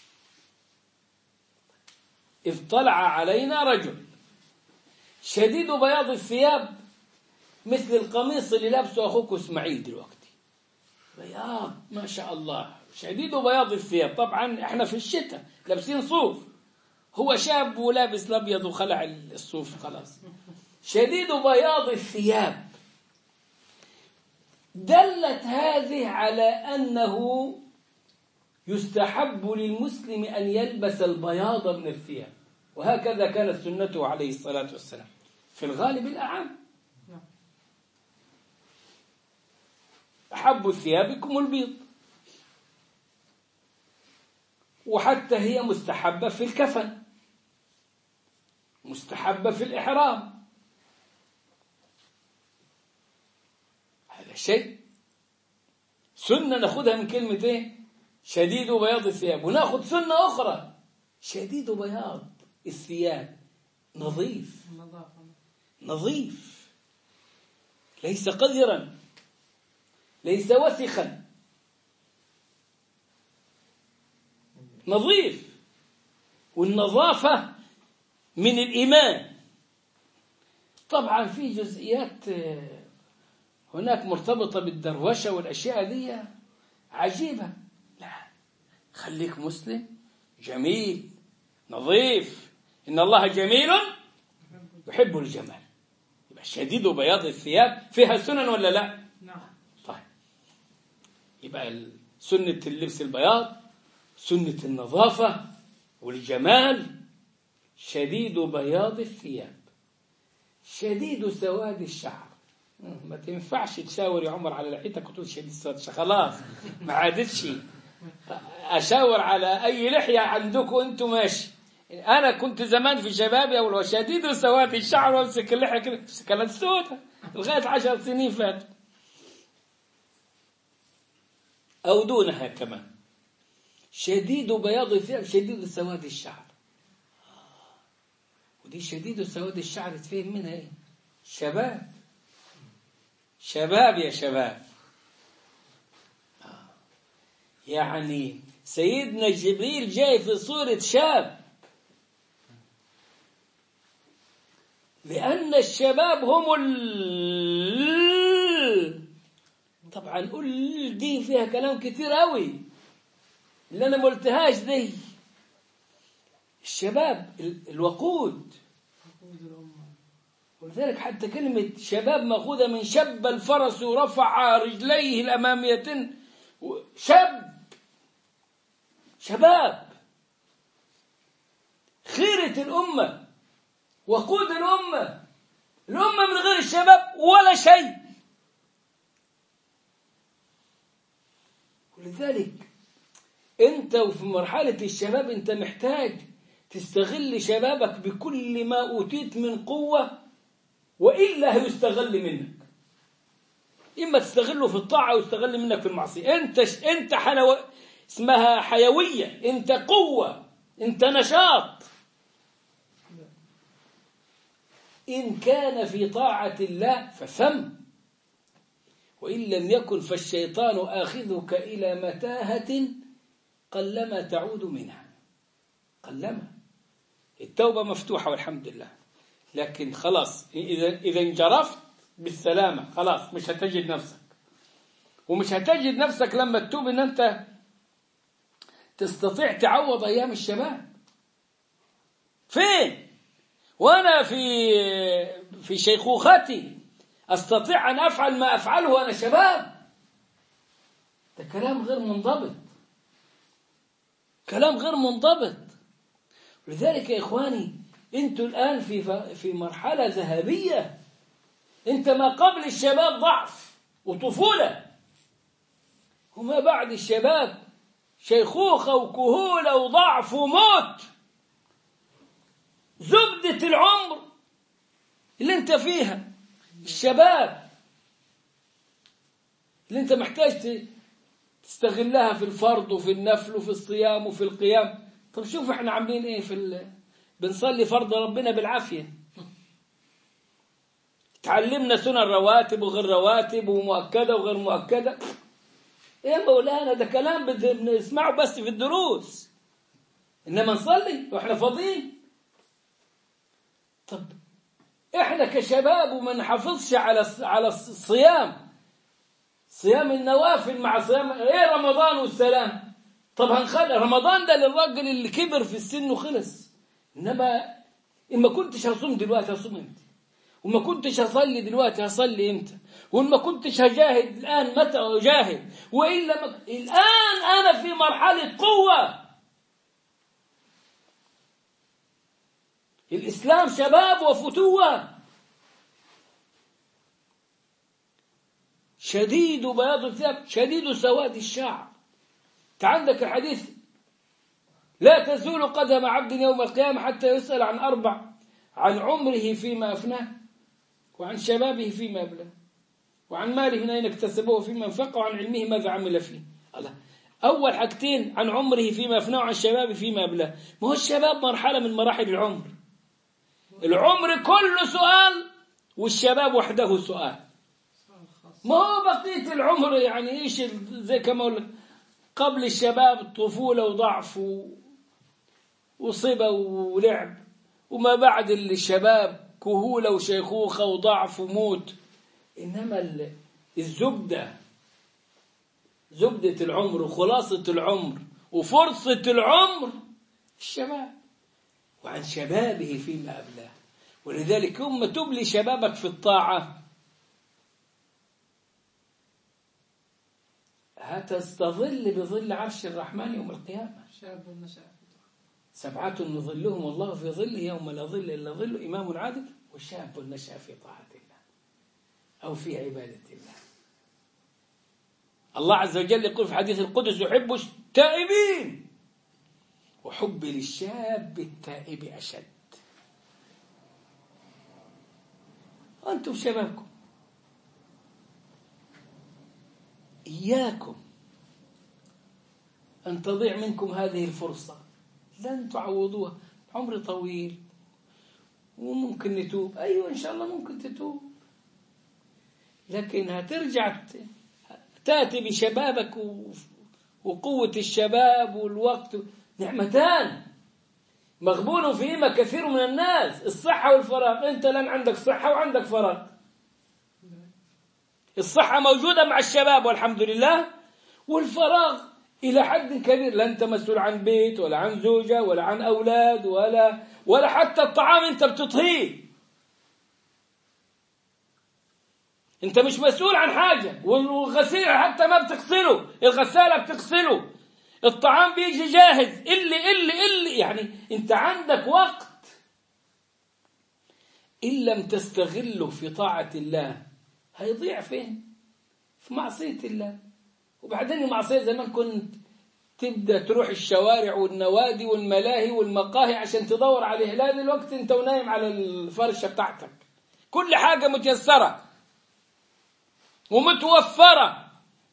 إذ طلع علينا رجل شديد بياض الثياب، مثل القميص اللي لابسه أخوك إسماعيل دلوقتي، بياض ما شاء الله، شديد بياض الثياب. طبعا احنا في الشتاء لابسين صوف، هو شاب ولابس الأبيض وخلع الصوف خلاص. شديد بياض الثياب، دلت هذه على أنه يستحب للمسلم أن يلبس البياض من الثياب، وهكذا كانت سنته عليه الصلاة والسلام في الغالب الأعم. أحب ثيابكم البيض، وحتى هي مستحبة في الكفن، مستحبة في الإحرام. هذا شيء سنة نأخذها من كلمة إيه؟ شديد بياض الثياب. ونأخذ سنة أخرى، شديد بياض الثياب نظيف، نظيف، ليس قذرا، ليس وسخا، نظيف. والنظافة من الإيمان. طبعا في جزئيات هناك مرتبطة بالدروشة والأشياء دي عجيبة. لا، خليك مسلم جميل نظيف، إن الله جميل يحب الجمال. يبقى شديد بياض الثياب فيها سنن ولا لا؟ نعم. طيب، يبقى سنة اللبس البياض، سنة النظافة والجمال، شديد بياض الثياب شديد سواد الشعر. ما تنفعش تشاور يا عمر على لحيتك وتقول شديد سواد الشعر، خلاص ما عادتش. أشاور على أي لحية عندكم أنتم ماشي. أنا كنت زمان في شبابي أقول شديد سواد الشعر وامسك اللحية كده كانت سودة لغاية 10 سنين فاتوا أو دونها كمان. شديد بياض الثياب شديد سواد الشعر. ودي شديد سواد الشعر تفهم منها ايه؟ شباب، شباب يا شباب. يعني سيدنا جبريل جاي في صورة شاب، لأن الشباب هم طبعا دي فيها كلام كتير قوي اللي أنا ملتهاش دي. الشباب الوقود، ولذلك حتى كلمة شباب مأخوذة من شب الفرس ورفع رجليه الأماميتين. شباب خيرة الأمة، وقود الأمة من غير الشباب ولا شيء. ولذلك أنت وفي مرحلة الشباب أنت محتاج تستغل شبابك بكل ما أوتيت من قوة، وإلا هيستغل منك. إما تستغله في الطاعة ويستغل منك في المعصية. أنت اسمها حيوية، أنت قوة، أنت نشاط. إن كان في طاعة الله فثم، وإن لم يكن فالشيطان آخذك إلى متاهة قلما تعود منها. قلما. التوبة مفتوحة والحمد لله، لكن خلاص إذا انجرفت بالسلامة خلاص مش هتجد نفسك. ومش هتجد نفسك لما تتوب إن أنت تستطيع تعوض أيام الشباب. فين؟ وأنا في شيخوختي أستطيع أن أفعل ما أفعله وأنا شباب؟ ده كلام غير منضبط، كلام غير منضبط. ولذلك يا إخواني أنتوا الآن في مرحلة ذهبية. أنت ما قبل الشباب ضعف وطفولة، وما بعد الشباب شيخوخة وكهولة وضعف وموت. زبدة العمر اللي أنت فيها الشباب، اللي أنت محتاج تستغلها في الفرض وفي النفل وفي الصيام وفي القيام. طب شوف احنا عاملين ايه بنصلي فرض ربنا بالعافية. تعلمنا سنن رواتب وغير رواتب ومؤكدة وغير مؤكدة. ايه مولانا ده كلام بنسمعه بس في الدروس، انما نصلي واحنا فاضيين. طب احنا كشباب وما نحافظش على الصيام، صيام النوافل مع صيام ايه رمضان والسلام. طب هنخلي رمضان ده للراجل اللي كبر في السن وخلص، انما إن ما كنتش هصوم دلوقتي هصوم امتى؟ وما كنتش هصلي دلوقتي هصلي امتى؟ وما كنتش هجاهد الآن متى أجاهد؟ وإلا الآن أنا في مرحلة قوة. الإسلام شباب وفتوة، شديد بياض الثياب شديد سواد الشعر. عندك الحديث لا تزول قدم عبد يوم القيامة حتى يسأل عن 4: عن عمره فيما أفناه، وعن شبابه فيما أبلاه، وعن ماله من أين اكتسبه فيما انفقه، وعن علمه ماذا عمل فيه. الله. أول حاجتين عن عمره فيما أفناه وعن شبابه فيما أبلاه. ما هو الشباب مرحلة من مراحل العمر. العمر كله سؤال والشباب وحده سؤال. ما هو بقية العمر يعني إيش زي كما أقول لك قبل الشباب الطفولة وضعف وصبا ولعب، وما بعد الشباب كهولة وشيخوخة وضعف وموت. إنما زبدة العمر وخلاصة العمر وفرصة العمر الشباب، وعن شبابه فيما أبلاه. ولذلك يوم تبلي شبابك في الطاعة هتستظل بظل عرش الرحمن يوم القيامة. 7 يظلهم الله في ظله يوم لا ظل إلا ظله: إمام عادل، وشاب نشأ في طاعة الله أو في عبادة الله. الله عز وجل يقول في حديث القدس: يحب التائبين وحب للشاب التائب أشد. وأنتم شبابكم إياكم أن تضيع منكم هذه الفرصة، لن تعوضوها. عمر طويل وممكن نتوب، أيوة إن شاء الله ممكن تتوب، لكن هترجع تأتي بشبابك وقوة الشباب والوقت نعمتان مغبون فيهما كثير من الناس: الصحة والفراغ. أنت لن عندك صحة وعندك فراغ. الصحة موجودة مع الشباب والحمد لله، والفراغ إلى حد كبير. لا أنت مسؤول عن بيت ولا عن زوجة ولا عن أولاد ولا حتى الطعام أنت بتطهيه. أنت مش مسؤول عن حاجة، والغسيل حتى ما بتغسله، الغسالة بتغسله، الطعام بيجي جاهز اللي يعني أنت عندك وقت. إن لم تستغله في طاعة الله هيضيع فين؟ في معصية الله. وبعدين المعصية زمان كنت تبدأ تروح الشوارع والنوادي والملاهي والمقاهي عشان تدور عليه، لا دلوقتي انت ونايم على الفرشة بتاعتك كل حاجة متيسرة. ومتوفرة.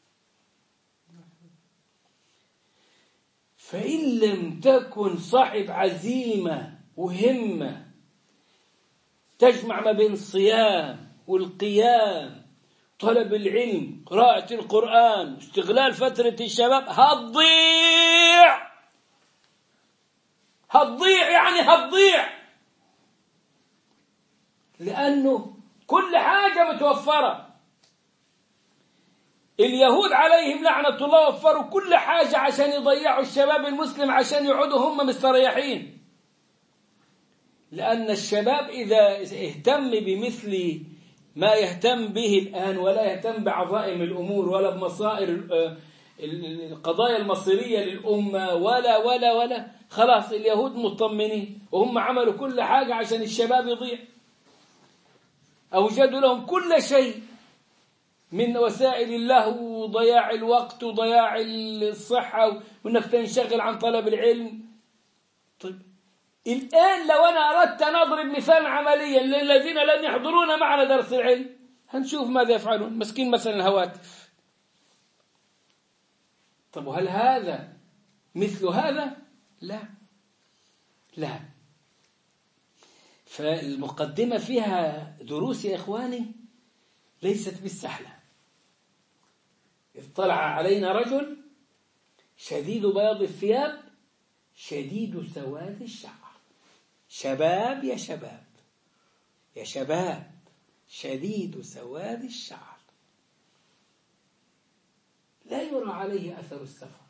فإن لم تكن صاحب عزيمة وهمة تجمع ما بين الصيام والقيام، طلب العلم، قراءة القرآن، استغلال فترة الشباب، هتضيع يعني هتضيع، لأنه كل حاجة متوفرة. اليهود عليهم لعنة الله وفروا كل حاجة عشان يضيعوا الشباب المسلم عشان يقعدوا هم مستريحين. لأن الشباب إذا اهتم بمثل ما يهتم به الآن ولا يهتم بعظائم الأمور ولا بمصائر القضايا المصيرية للأمة ولا خلاص اليهود مطمنين، وهم عملوا كل حاجة عشان الشباب يضيع. أوجدوا لهم كل شيء من وسائل اللهو وضياع الوقت وضياع الصحة وأنك تنشغل عن طلب العلم. طيب الآن لو أنا أردت أن أضرب مثال عمليا للذين لم يحضرون معنا درس العلم، هنشوف ماذا يفعلون. مسكين مثلا الهواتف. طب وهل هذا مثل هذا؟ لا. فالمقدمة فيها دروس يا إخواني ليست بالسهلة. اطلع علينا رجل شديد بياض الثياب شديد سواد الشعر، شباب يا شباب شديد سواد الشعر، لا يرى عليه أثر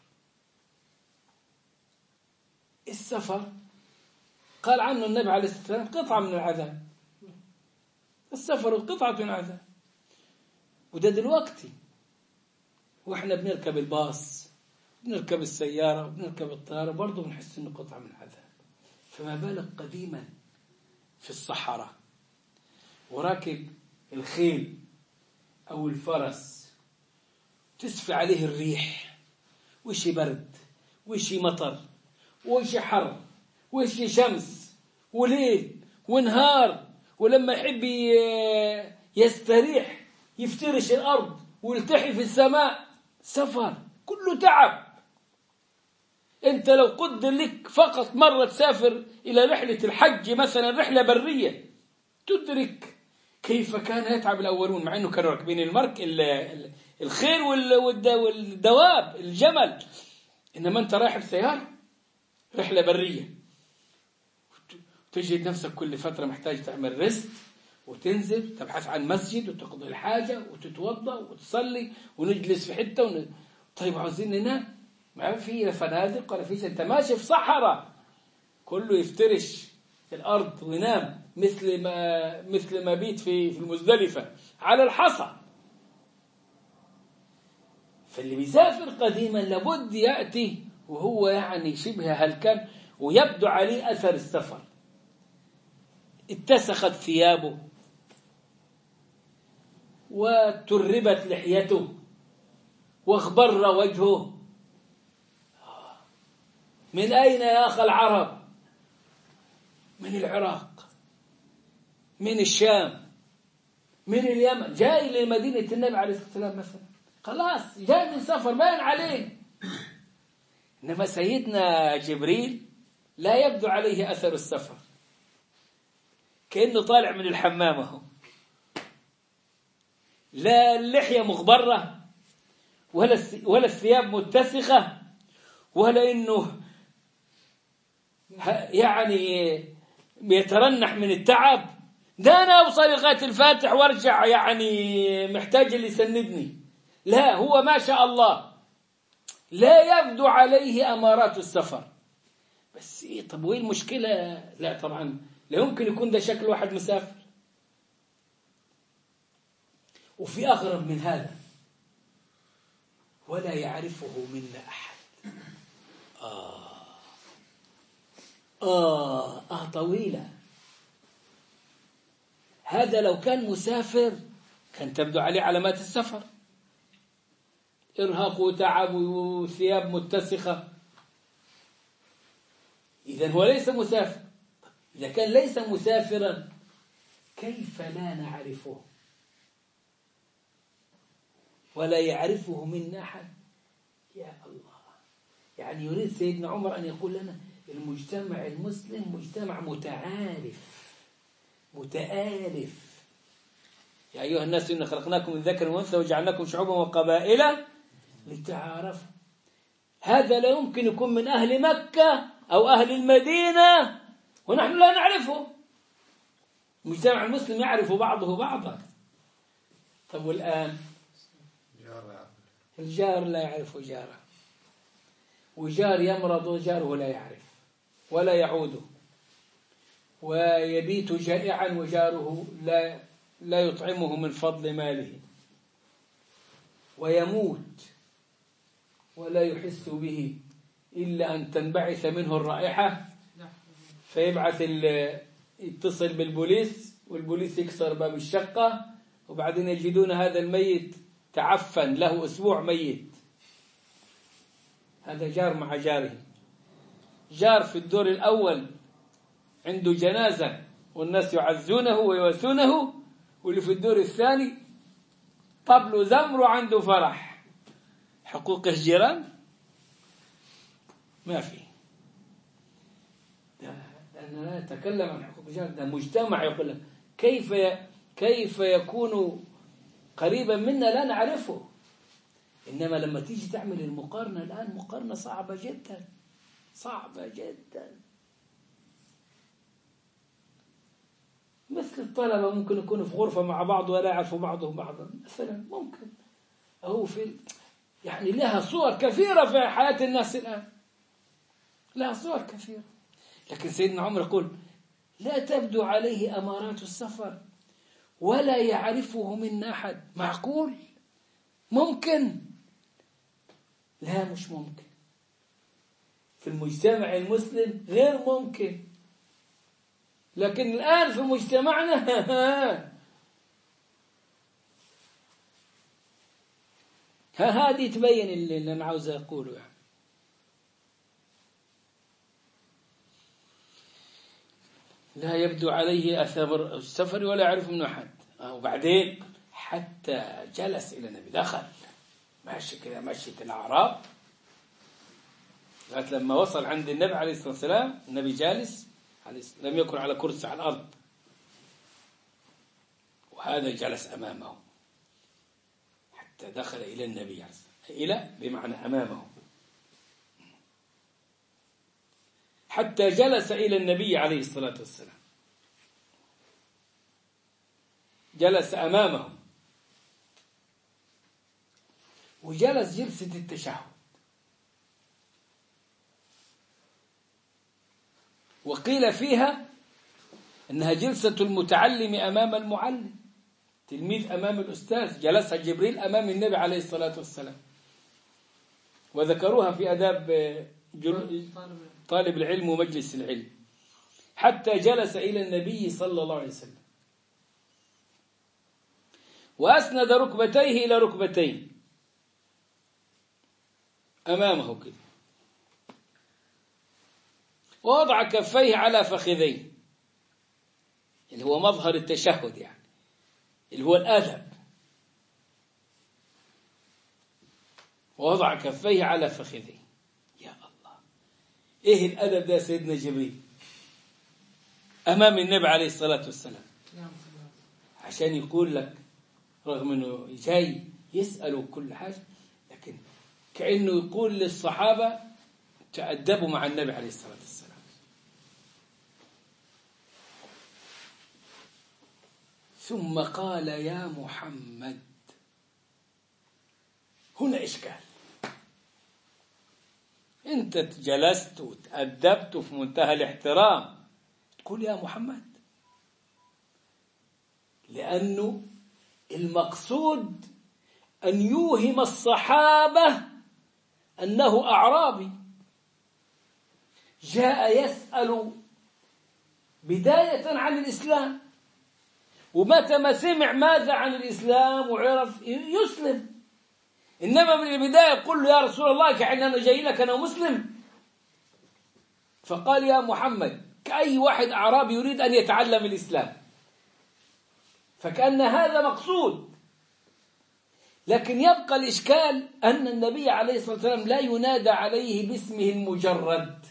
السفر. قال عنه النبي عليه الصلاة والسلام قطعة من العذاب. السفر قطعة من العذاب. وده دلوقتي واحنا بنركب الباص، بنركب السيارة، بنركب الطيارة، برضه بنحس انه قطعة من العذاب. فما بالك قديما في الصحراء وراكب الخيل أو الفرس تسفي عليه الريح، وشي برد وشي مطر وشي حر وشي شمس وليل ونهار، ولما يحب يستريح يفترش الأرض ويلتحي في السماء. سفر كله تعب. أنت لو قدر لك فقط مرة تسافر إلى رحلة الحج مثلا، رحلة برية، تدرك كيف كان يتعب الأولون، مع أنه كانوا راكبين الخيل والدواب الجمل، إنما أنت رايح بسيارة رحلة برية، تجد نفسك كل فترة محتاج تعمل ريست وتنزل تبحث عن مسجد وتقضي الحاجة وتتوضأ وتصلي ونجلس في حتة طيب عاوزين ننام، ما في فنادق ولا في، انت ماشي في صحراء كله يفترش في الأرض وينام مثل ما بيت في المزدلفة على الحصى. فاللي بيسافر قديما لابد يأتي وهو يعني شبه هلكان ويبدو عليه أثر السفر. اتسخت ثيابه وتربت لحيته واخضر وجهه. من أين يا أخ العرب؟ من العراق، من الشام، من اليمن، جاي لمدينة النبي عليه الصلاة والسلام مثلا، خلاص جاي من سفر باين عليه. إنما سيدنا جبريل لا يبدو عليه أثر السفر، كأنه طالع من الحمام اهو، لا اللحية مغبرة ولا الثياب متسخة ولا إنه يعني يترنح من التعب. ده أنا أوصل لغاية الفاتح وارجع يعني محتاج اللي يسندني. لا، هو ما شاء الله لا يبدو عليه أمارات السفر. بس إيه؟ طب وين المشكلة؟ لا طبعا لا يمكن يكون ده شكل واحد مسافر. وفي أغرب من هذا، ولا يعرفه منا أحد. طويلة. هذا لو كان مسافر كان تبدو عليه علامات السفر، إرهاق وتعب وثياب متسخة. إذن هو ليس مسافر. إذا كان ليس مسافرا كيف لا نعرفه؟ ولا يعرفه منا أحد. يا الله، يعني يريد سيدنا عمر أن يقول لنا المجتمع المسلم مجتمع متآلف. يا أيها الناس إنا خلقناكم من ذكر وأنثى وجعلناكم شعوبا وقبائل لتعارفوا. هذا لا يمكن يكون من أهل مكة أو أهل المدينة ونحن لا نعرفه. المجتمع المسلم يعرف بعضه بعضا. طب والآن الجار لا يعرف جاره، وجار يمرض وجاره لا يعرف ولا يعوده، ويبيت جائعا وجاره لا يطعمه من فضل ماله، ويموت ولا يحس به إلا أن تنبعث منه الرائحة فيبعث يتصل بالبوليس، والبوليس يكسر باب الشقة، وبعدين يجدون هذا الميت تعفن له أسبوع ميت. هذا جار مع جاره. جار في الدور الأول عنده جنازة والناس يعزونه ويواسونه، واللي في الدور الثاني طبل زمر وعنده فرح. حقوق الجيران ما في. أنا لا أتكلم عن حقوق الجيران، ده مجتمع يقول لك كيف يكون قريبا منا لا نعرفه. إنما لما تيجي تعمل المقارنة الآن مقارنة صعبة جدا، صعبة جدا. مثل الطلبة ممكن يكونوا في غرفة مع بعض ولا يعرفوا بعضهم بعضا مثلا، ممكن أو يعني لها صور كثيرة في حياة الناس الآن، لها صور كثيرة. لكن سيدنا عمر يقول لا تبدو عليه أمارات السفر ولا يعرفه منا أحد. معقول؟ ممكن؟ لا مش ممكن. في المجتمع المسلم غير ممكن، لكن الآن في مجتمعنا هذه تبين اللي أنا عاوز أقوله يعني. لا يبدو عليه أثر السفر ولا يعرف منه أحد. وبعدين حتى جلس إلى النبي، دخل ماشي كذا مشية الأعراب لغاية لما وصل عند النبي عليه الصلاة والسلام. النبي جالس لم يكن على كرسي على الأرض، وهذا جلس أمامه حتى دخل إلى النبي عليه الصلاة والسلام. إلى بمعنى أمامه، حتى جلس إلى النبي عليه الصلاة والسلام، جلس أمامه وجلس جلسة التشهد. وقيل فيها أنها جلسة المتعلم أمام المعلم، تلميذ أمام الأستاذ. جلسها جبريل أمام النبي عليه الصلاة والسلام، وذكروها في أداب طالب العلم ومجلس العلم. حتى جلس إلى النبي صلى الله عليه وسلم وأسند ركبتيه إلى ركبتين أمامه كده، ووضع كفيه على فخذيه، اللي هو مظهر التشهد يعني، اللي هو الأدب. ووضع كفيه على فخذيه. يا الله، إيه الأدب ده سيدنا جبريل أمام النبي عليه الصلاة والسلام، عشان يقول لك رغم أنه جاي يسأله كل حاجة، لكن كأنه يقول للصحابة تأدبوا مع النبي عليه الصلاة والسلام. ثم قال يا محمد. هنا إشكال. أنت جلست وتأدبت في منتهى الاحترام، تقول يا محمد، لأنه المقصود أن يوهم الصحابة أنه أعرابي جاء يسأل بداية عن الإسلام، ومتى ما سمع ماذا عن الإسلام وعرف يسلم. إنما من البداية يقول له يا رسول الله كأن أنا جاي لك أنا مسلم. فقال يا محمد كأي واحد أعرابي يريد أن يتعلم الإسلام، فكأن هذا مقصود. لكن يبقى الإشكال أن النبي عليه الصلاة والسلام لا ينادى عليه باسمه المجرد،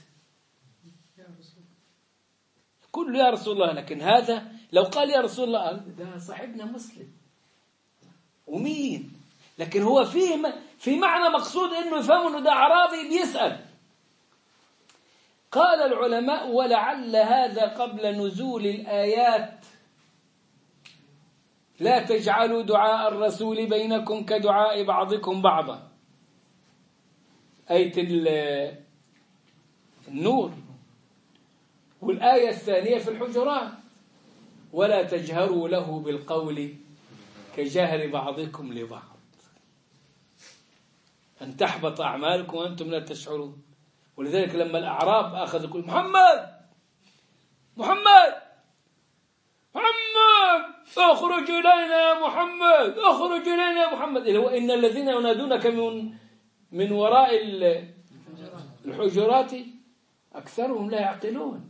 كل يا رسول الله. لكن هذا لو قال يا رسول الله ده صاحبنا مسلم ومين، لكن هو في معنى مقصود انه يفهم انه ده اعرابي بيسأل. قال العلماء ولعل هذا قبل نزول الآيات لا تجعلوا دعاء الرسول بينكم كدعاء بعضكم بعضا، آية النور، والآية الثانية في الحجرات ولا تجهروا له بالقول كجهر بعضكم لبعض أن تحبط أعمالكم وأنتم لا تشعرون. ولذلك لما الأعراب أخذوا يقول محمد محمد محمد اخرج إلينا يا محمد اخرج إلينا يا محمد، اللي هو إن الذين ينادونك من وراء الحجرات أكثرهم لا يعقلون.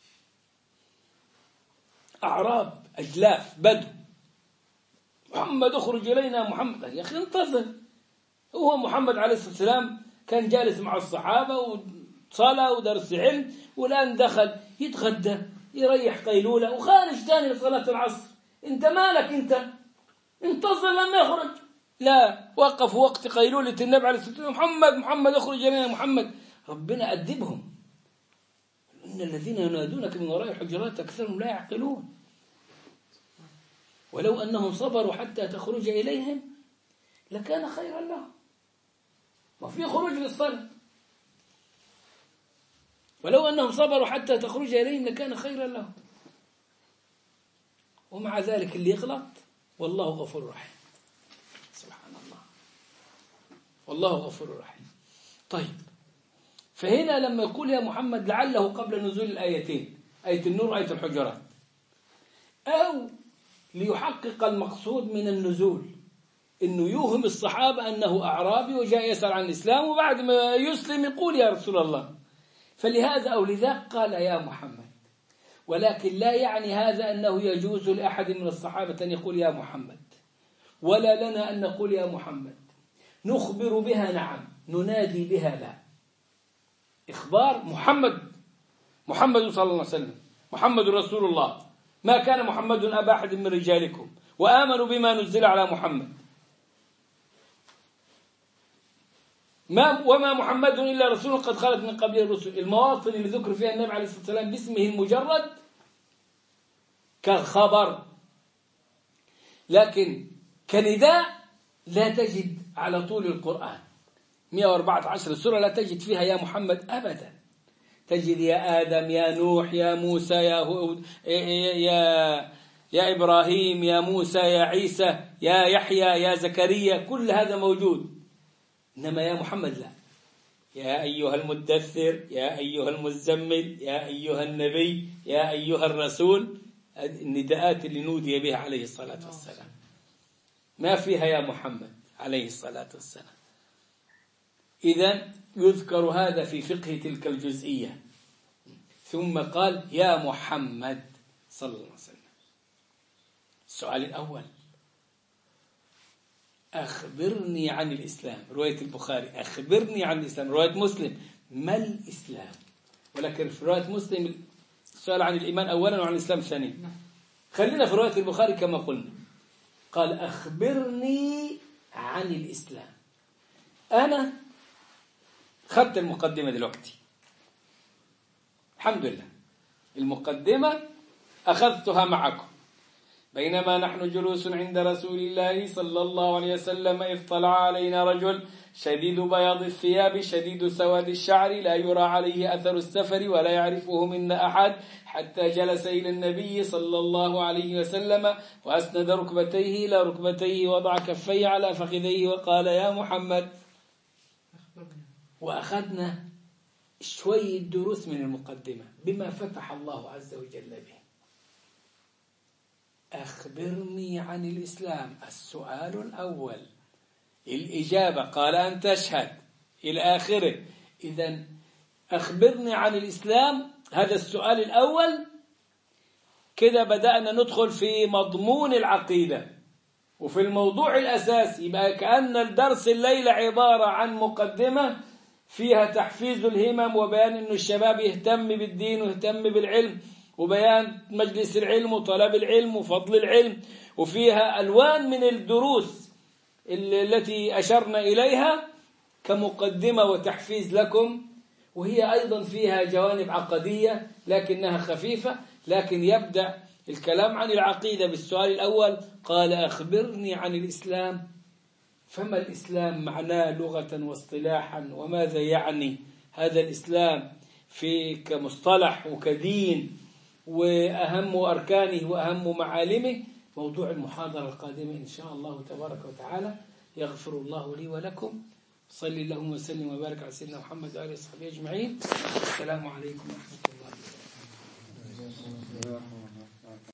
أعراب أجلاف بدو، محمد اخرج إلينا محمد، يا أخي انتظر. هو محمد عليه الصلاة والسلام كان جالس مع الصحابة وصلاة ودرس علم، والآن دخل يتغدى يريح قيلولة وخارج ثاني لصلاة العصر. انت مالك انت؟ انتظر لما يخرج. لا، وقف وقت قيلولة النبي عليه الصلاة والسلام محمد محمد اخرج إلينا محمد. ربنا أدبهم، إن الذين ينادونك من وراء الحجرات أكثرهم لا يعقلون. ولو أنهم صبروا حتى تخرج إليهم لكان خيرا لهم، وفي خروج للصلاة. ولو أنهم صبروا حتى تخرج إليهم لكان خيرا لهم. ومع ذلك اللي يغلط والله غفور رحيم، سبحان الله، والله غفور رحيم. طيب، فهنا لما يقول يا محمد لعله قبل نزول الآيتين، آية النور وآية الحجرات، أو ليحقق المقصود من النزول، إنه يوهم الصحابة أنه أعرابي وجاء يسأل عن الإسلام، وبعد ما يسلم يقول يا رسول الله. فلهذا أو لذاك قال يا محمد. ولكن لا يعني هذا أنه يجوز لأحد من الصحابة أن يقول يا محمد، ولا لنا أن نقول يا محمد. نخبر بها نعم، ننادي بها لا. إخبار محمد صلى الله عليه وسلم، محمد رسول الله، ما كان محمد أبا أحد من رجالكم، وآمنوا بما نزل على محمد، وما محمد إلا رسول قد خلت من قبله الرسل. المواطن اللي ذكر فيها النبي عليه الصلاة والسلام باسمه المجرد كالخبر، لكن كنداء لا تجد على طول القرآن 114 سورة لا تجد فيها يا محمد أبدا. تجد يا آدم، يا نوح، يا موسى، يا إبراهيم، يا موسى، يا عيسى، يا يحيى، يا زكريا، كل هذا موجود. إنما يا محمد لا. يا أيها المدثر، يا أيها المزمل، يا أيها النبي، يا أيها الرسول، النداءات اللي نودي بها عليه الصلاة والسلام ما فيها يا محمد عليه الصلاة والسلام. إذن يذكر هذا في فقه تلك الجزئية. ثم قال يا محمد صلى الله عليه وسلم. السؤال الأول: أخبرني عن الإسلام. رواية البخاري أخبرني عن الإسلام. رواية مسلم ما الإسلام؟ ولكن في رواية مسلم السؤال عن الإيمان أولا وعن الإسلام ثانيا. خلينا في رواية البخاري كما قلنا، قال أخبرني عن الإسلام. أنا خدت المقدمة دلوقتي، الحمد لله، المقدمة أخذتها معكم. بينما نحن جلوس عند رسول الله صلى الله عليه وسلم إذ طلع علينا رجل شديد بياض الثياب شديد سواد الشعر لا يرى عليه أثر السفر ولا يعرفه منا أحد، حتى جلس إلى النبي صلى الله عليه وسلم وأسند ركبتيه إلى ركبتيه ووضع كفيه على فخذيه وقال يا محمد. وأخذنا شوية دروس من المقدمة بما فتح الله عز وجل به. أخبرني عن الإسلام، السؤال الأول. الإجابة قال أن تشهد إلى آخره. إذن أخبرني عن الإسلام، هذا السؤال الأول. كده بدأنا ندخل في مضمون العقيدة وفي الموضوع الأساسي، يبقى كأن الدرس الليلة عبارة عن مقدمة فيها تحفيز الهمم وبيان أن الشباب يهتم بالدين ويهتم بالعلم، وبيان مجلس العلم وطلب العلم وفضل العلم، وفيها ألوان من الدروس التي أشرنا إليها كمقدمة وتحفيز لكم، وهي أيضا فيها جوانب عقدية لكنها خفيفة. لكن يبدأ الكلام عن العقيدة بالسؤال الأول، قال أخبرني عن الإسلام. فما الإسلام معناه لغة واصطلاحا، وماذا يعني هذا الإسلام في كمصطلح وكدين، وأهم أركانه وأهم معالمه. موضوع المحاضرة القادمة إن شاء الله تبارك وتعالى. يغفر الله لي ولكم. صلي اللهم وسلم وبارك على سيدنا محمد وآله وصحبه أجمعين. السلام عليكم ورحمة الله وبركاته.